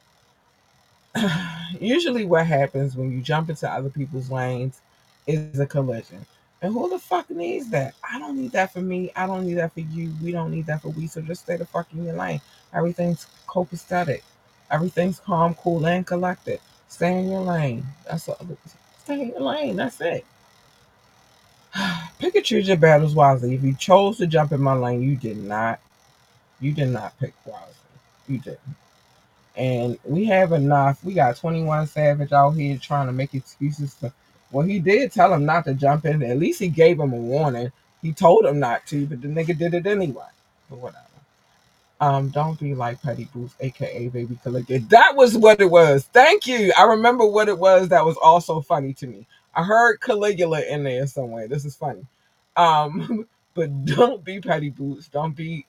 S5: Usually what happens when you jump into other people's lanes is a collision. And who the fuck needs that? I don't need that for me. I don't need that for you. We don't need that for we. So just stay the fuck in your lane. Everything's copacetic. Everything's calm, cool, and collected. Stay in your lane. That's all. Stay in your lane. That's it. Pick and choose your battles wisely. If you chose to jump in my lane, you did not. You did not pick wisely. You didn't. And we have enough. We got twenty-one Savage out here trying to make excuses for. Well, he did tell him not to jump in. At least he gave him a warning. He told him not to, but the nigga did it anyway. But whatever. Um, don't be like Petty Boots, aka Baby Caligula. That was what it was. Thank you. I remember what it was that was also funny to me. I heard Caligula in there somewhere. This is funny. Um, but don't be Petty Boots. Don't be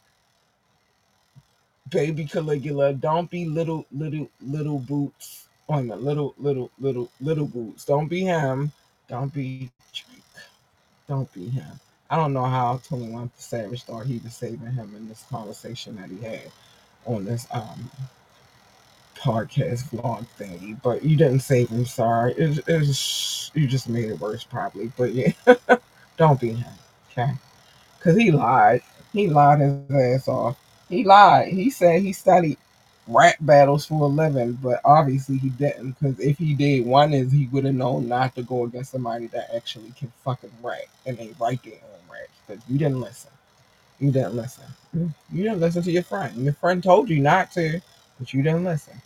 S5: Baby Caligula. Don't be little, little, little Boots. Oh, no, little, little, little, little Boots. Don't be him. Don't be Drake. Don't be him. I don't know how twenty-one Savage thought he was saving him in this conversation that he had on this um podcast vlog thingy, but you didn't save him. Sorry, it, it was, you just made it worse probably. But yeah, don't be him, okay? Because he lied. He lied his ass off. He lied. He said he studied rap battles for a living, but obviously he didn't. Because if he did, one is he would have known not to go against somebody that actually can fucking rap and they write their own raps. Because you didn't listen. You didn't listen. You didn't listen to your friend. Your friend told you not to, but you didn't listen.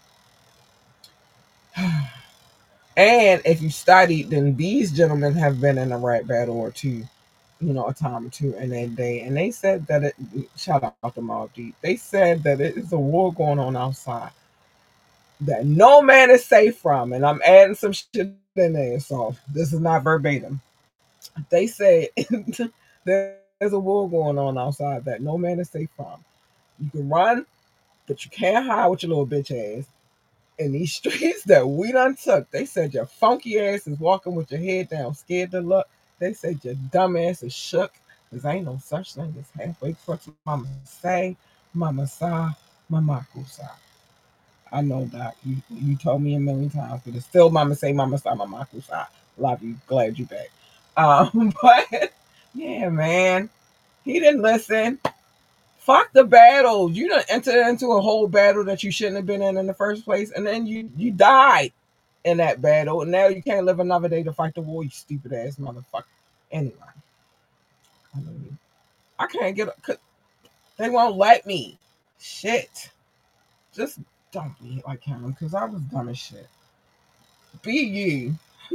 S5: And if you studied, then these gentlemen have been in a rap battle or two, you know, a time or two in that day. And they said that it, shout out to Mobb Deep, they said that it is a war going on outside that no man is safe from. And I'm adding some shit in there, so this is not verbatim. They said there's a war going on outside that no man is safe from. You can run, but you can't hide with your little bitch ass. In these streets that we done took, they said your funky ass is walking with your head down, scared to look. They said your dumb ass is shook, because ain't no such thing as halfway crooks. Mama say, mama sa, mama kusa. I know that. You you told me a million times, but it's still mama say, mama sa, mama kusa. Love you. Glad you back. Um, but, yeah, man. He didn't listen. Fuck the battle. You done entered into a whole battle that you shouldn't have been in in the first place, and then you you died in that battle, and now you can't live another day to fight the war, you stupid ass motherfucker. Anyway, I mean, I can't get a, they won't let me. Shit. Just don't be like him, because I was dumb as shit. Be you.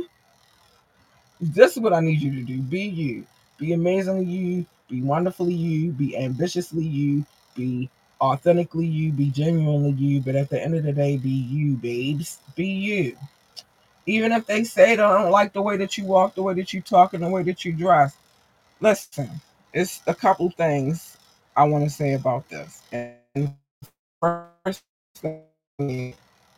S5: This is what I need you to do. Be you. Be amazingly you. Be wonderfully you. Be ambitiously you. Be authentically you. Be genuinely you. But at the end of the day, be you, babes. Be you. Even if they say they don't like the way that you walk, the way that you talk, and the way that you dress. Listen, it's a couple things I want to say about this. And first thing,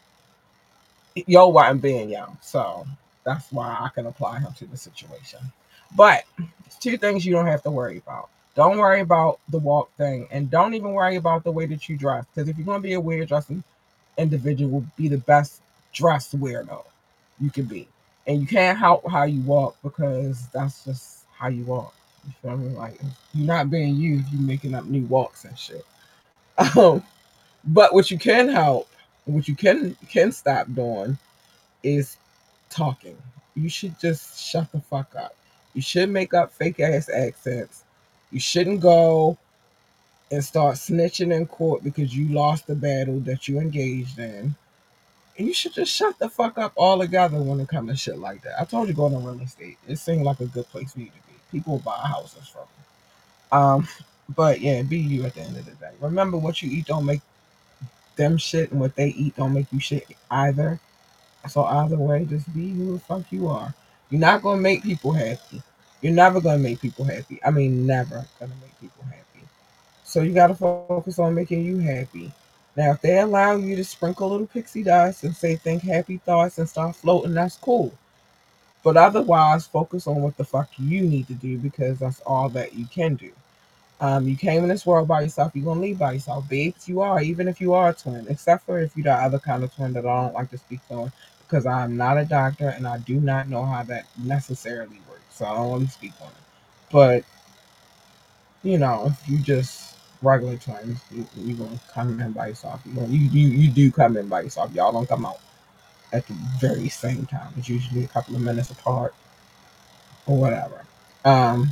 S5: yo wasn't being young, so that's why I can apply him to the situation. But it's two things you don't have to worry about. Don't worry about the walk thing, and don't even worry about the way that you dress. Because if you're going to be a weird dressing individual, be the best dressed weirdo you can be. And you can't help how you walk, because that's just how you walk. You feel me? Like, you're not being you if you're making up new walks and shit. Um, but what you can help, what you can can stop doing is talking. You should just shut the fuck up. You should make up fake ass accents. You shouldn't go and start snitching in court because you lost the battle that you engaged in. And you should just shut the fuck up altogether when it comes to shit like that. I told you, go into real estate. It seemed like a good place for you to be. People will buy houses from you. Um, but yeah, be you at the end of the day. Remember, what you eat don't make them shit, and what they eat don't make you shit either. So either way, just be who the fuck you are. You're not going to make people happy. You're never going to make people happy. I mean, never going to make people happy. So you got to focus on making you happy. Now, if they allow you to sprinkle a little pixie dust and say think happy thoughts and start floating, that's cool. But otherwise, focus on what the fuck you need to do, because that's all that you can do. Um, you came in this world by yourself, you're going to leave by yourself. Babes, you are, even if you are a twin, except for if you're the other kind of twin that I don't like to speak on, because I'm not a doctor and I do not know how that necessarily works. So I don't really speak on it. But, you know, if you just regular trains, you, you gonna come in by yourself. You, gonna, you you you do come in by yourself. Y'all don't come out at the very same time. It's usually a couple of minutes apart or whatever. Um,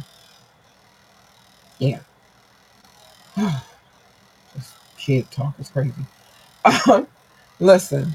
S5: yeah. This kid talk is crazy. Um, listen,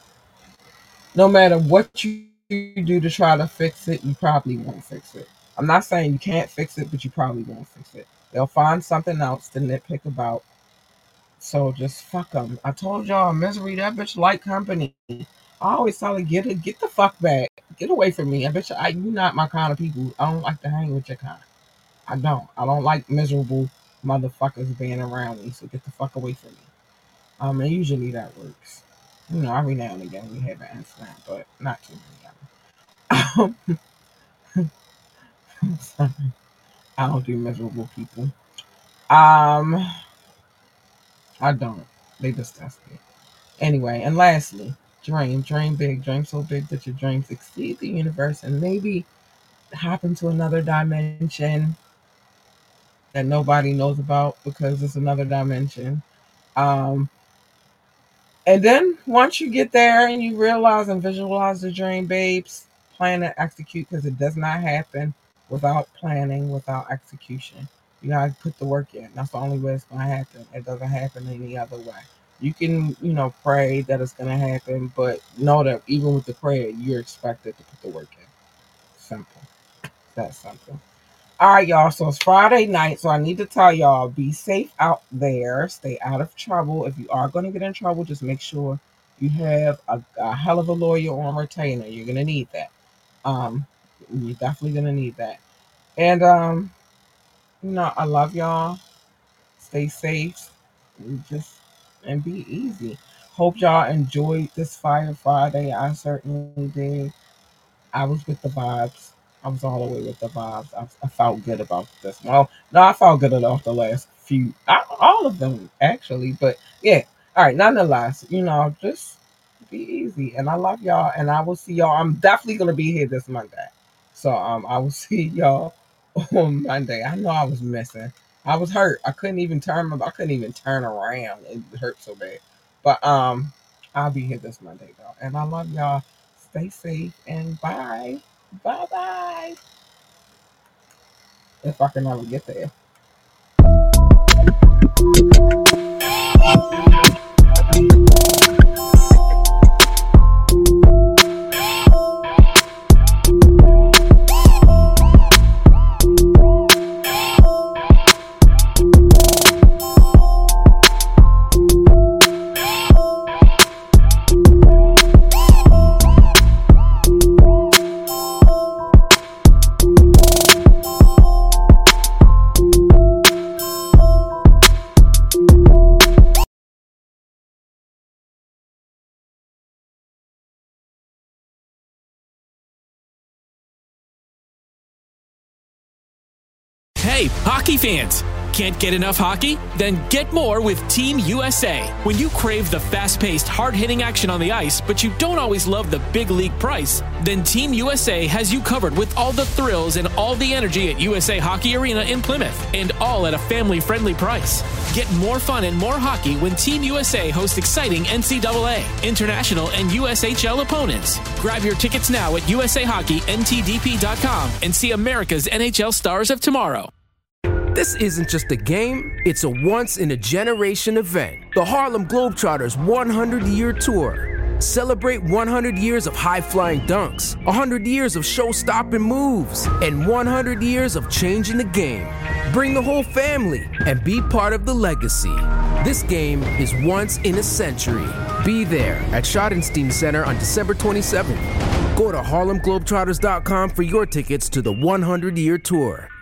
S5: no matter what you do to try to fix it, you probably won't fix it. I'm not saying you can't fix it, but you probably won't fix it. They'll find something else to nitpick about. So just fuck them. I told y'all, Misery, that bitch like company. I always tell her, get it, get the fuck back. Get away from me. I bet you, I, you not my kind of people. I don't like to hang with your kind. I don't. I don't like miserable motherfuckers being around me. So get the fuck away from me. Um, and usually that works. You know, every now and again we have an incident, but not too many of them. I'm sorry. I don't do miserable people. Um, I don't. They disgust me. Anyway, and lastly, dream. Dream big. Dream so big that your dreams exceed the universe and maybe hop into another dimension that nobody knows about because it's another dimension. Um, and then once you get there and you realize and visualize the dream, babes, plan and execute, because it does not happen without planning, without execution. You gotta put the work in. That's the only way it's gonna happen. It doesn't happen any other way. You can, you know, pray that it's gonna happen, but know that even with the prayer, you're expected to put the work in. Simple. That's simple. All right, y'all. So it's Friday night, so I need to tell y'all, be safe out there. Stay out of trouble. If you are going to get in trouble, just make sure you have a, a hell of a lawyer on retainer. You're going to need that. Um, you're definitely going to need that. And, um, you know, I love y'all. Stay safe. And just, and be easy. Hope y'all enjoyed this Fire Friday. I certainly did. I was with the vibes. I was all the way with the vibes. I, I felt good about this. Well, no, I felt good about the last few, I, all of them actually. But yeah, all right. Nonetheless, you know, just be easy. And I love y'all. And I will see y'all. I'm definitely gonna be here this Monday. So um, I will see y'all on Monday. I know I was missing. I was hurt. I couldn't even turn. I couldn't even turn around. It hurt so bad. But um, I'll be here this Monday though. And I love y'all. Stay safe and bye. Bye bye. If I can ever get there.
S23: Hey, hockey fans! Can't get enough hockey? Then get more with Team U S A. When you crave the fast-paced, hard-hitting action on the ice, but you don't always love the big league price, then Team U S A has you covered with all the thrills and all the energy at U S A Hockey Arena in Plymouth, and all at a family-friendly price. Get more fun and more hockey when Team U S A hosts exciting N C double A, international, and U S H L opponents. Grab your tickets now at U S A Hockey N T D P dot com and see America's N H L stars of tomorrow.
S7: This isn't just a game, it's a once-in-a-generation event. The Harlem Globetrotters one hundred year Tour. Celebrate one hundred years of high-flying dunks, one hundred years of show-stopping moves, and one hundred years of changing the game. Bring the whole family and be part of the legacy. This game is once in a century. Be there at Schottenstein Center on December twenty-seventh. Go to Harlem Globetrotters dot com for your tickets to the one hundred year Tour.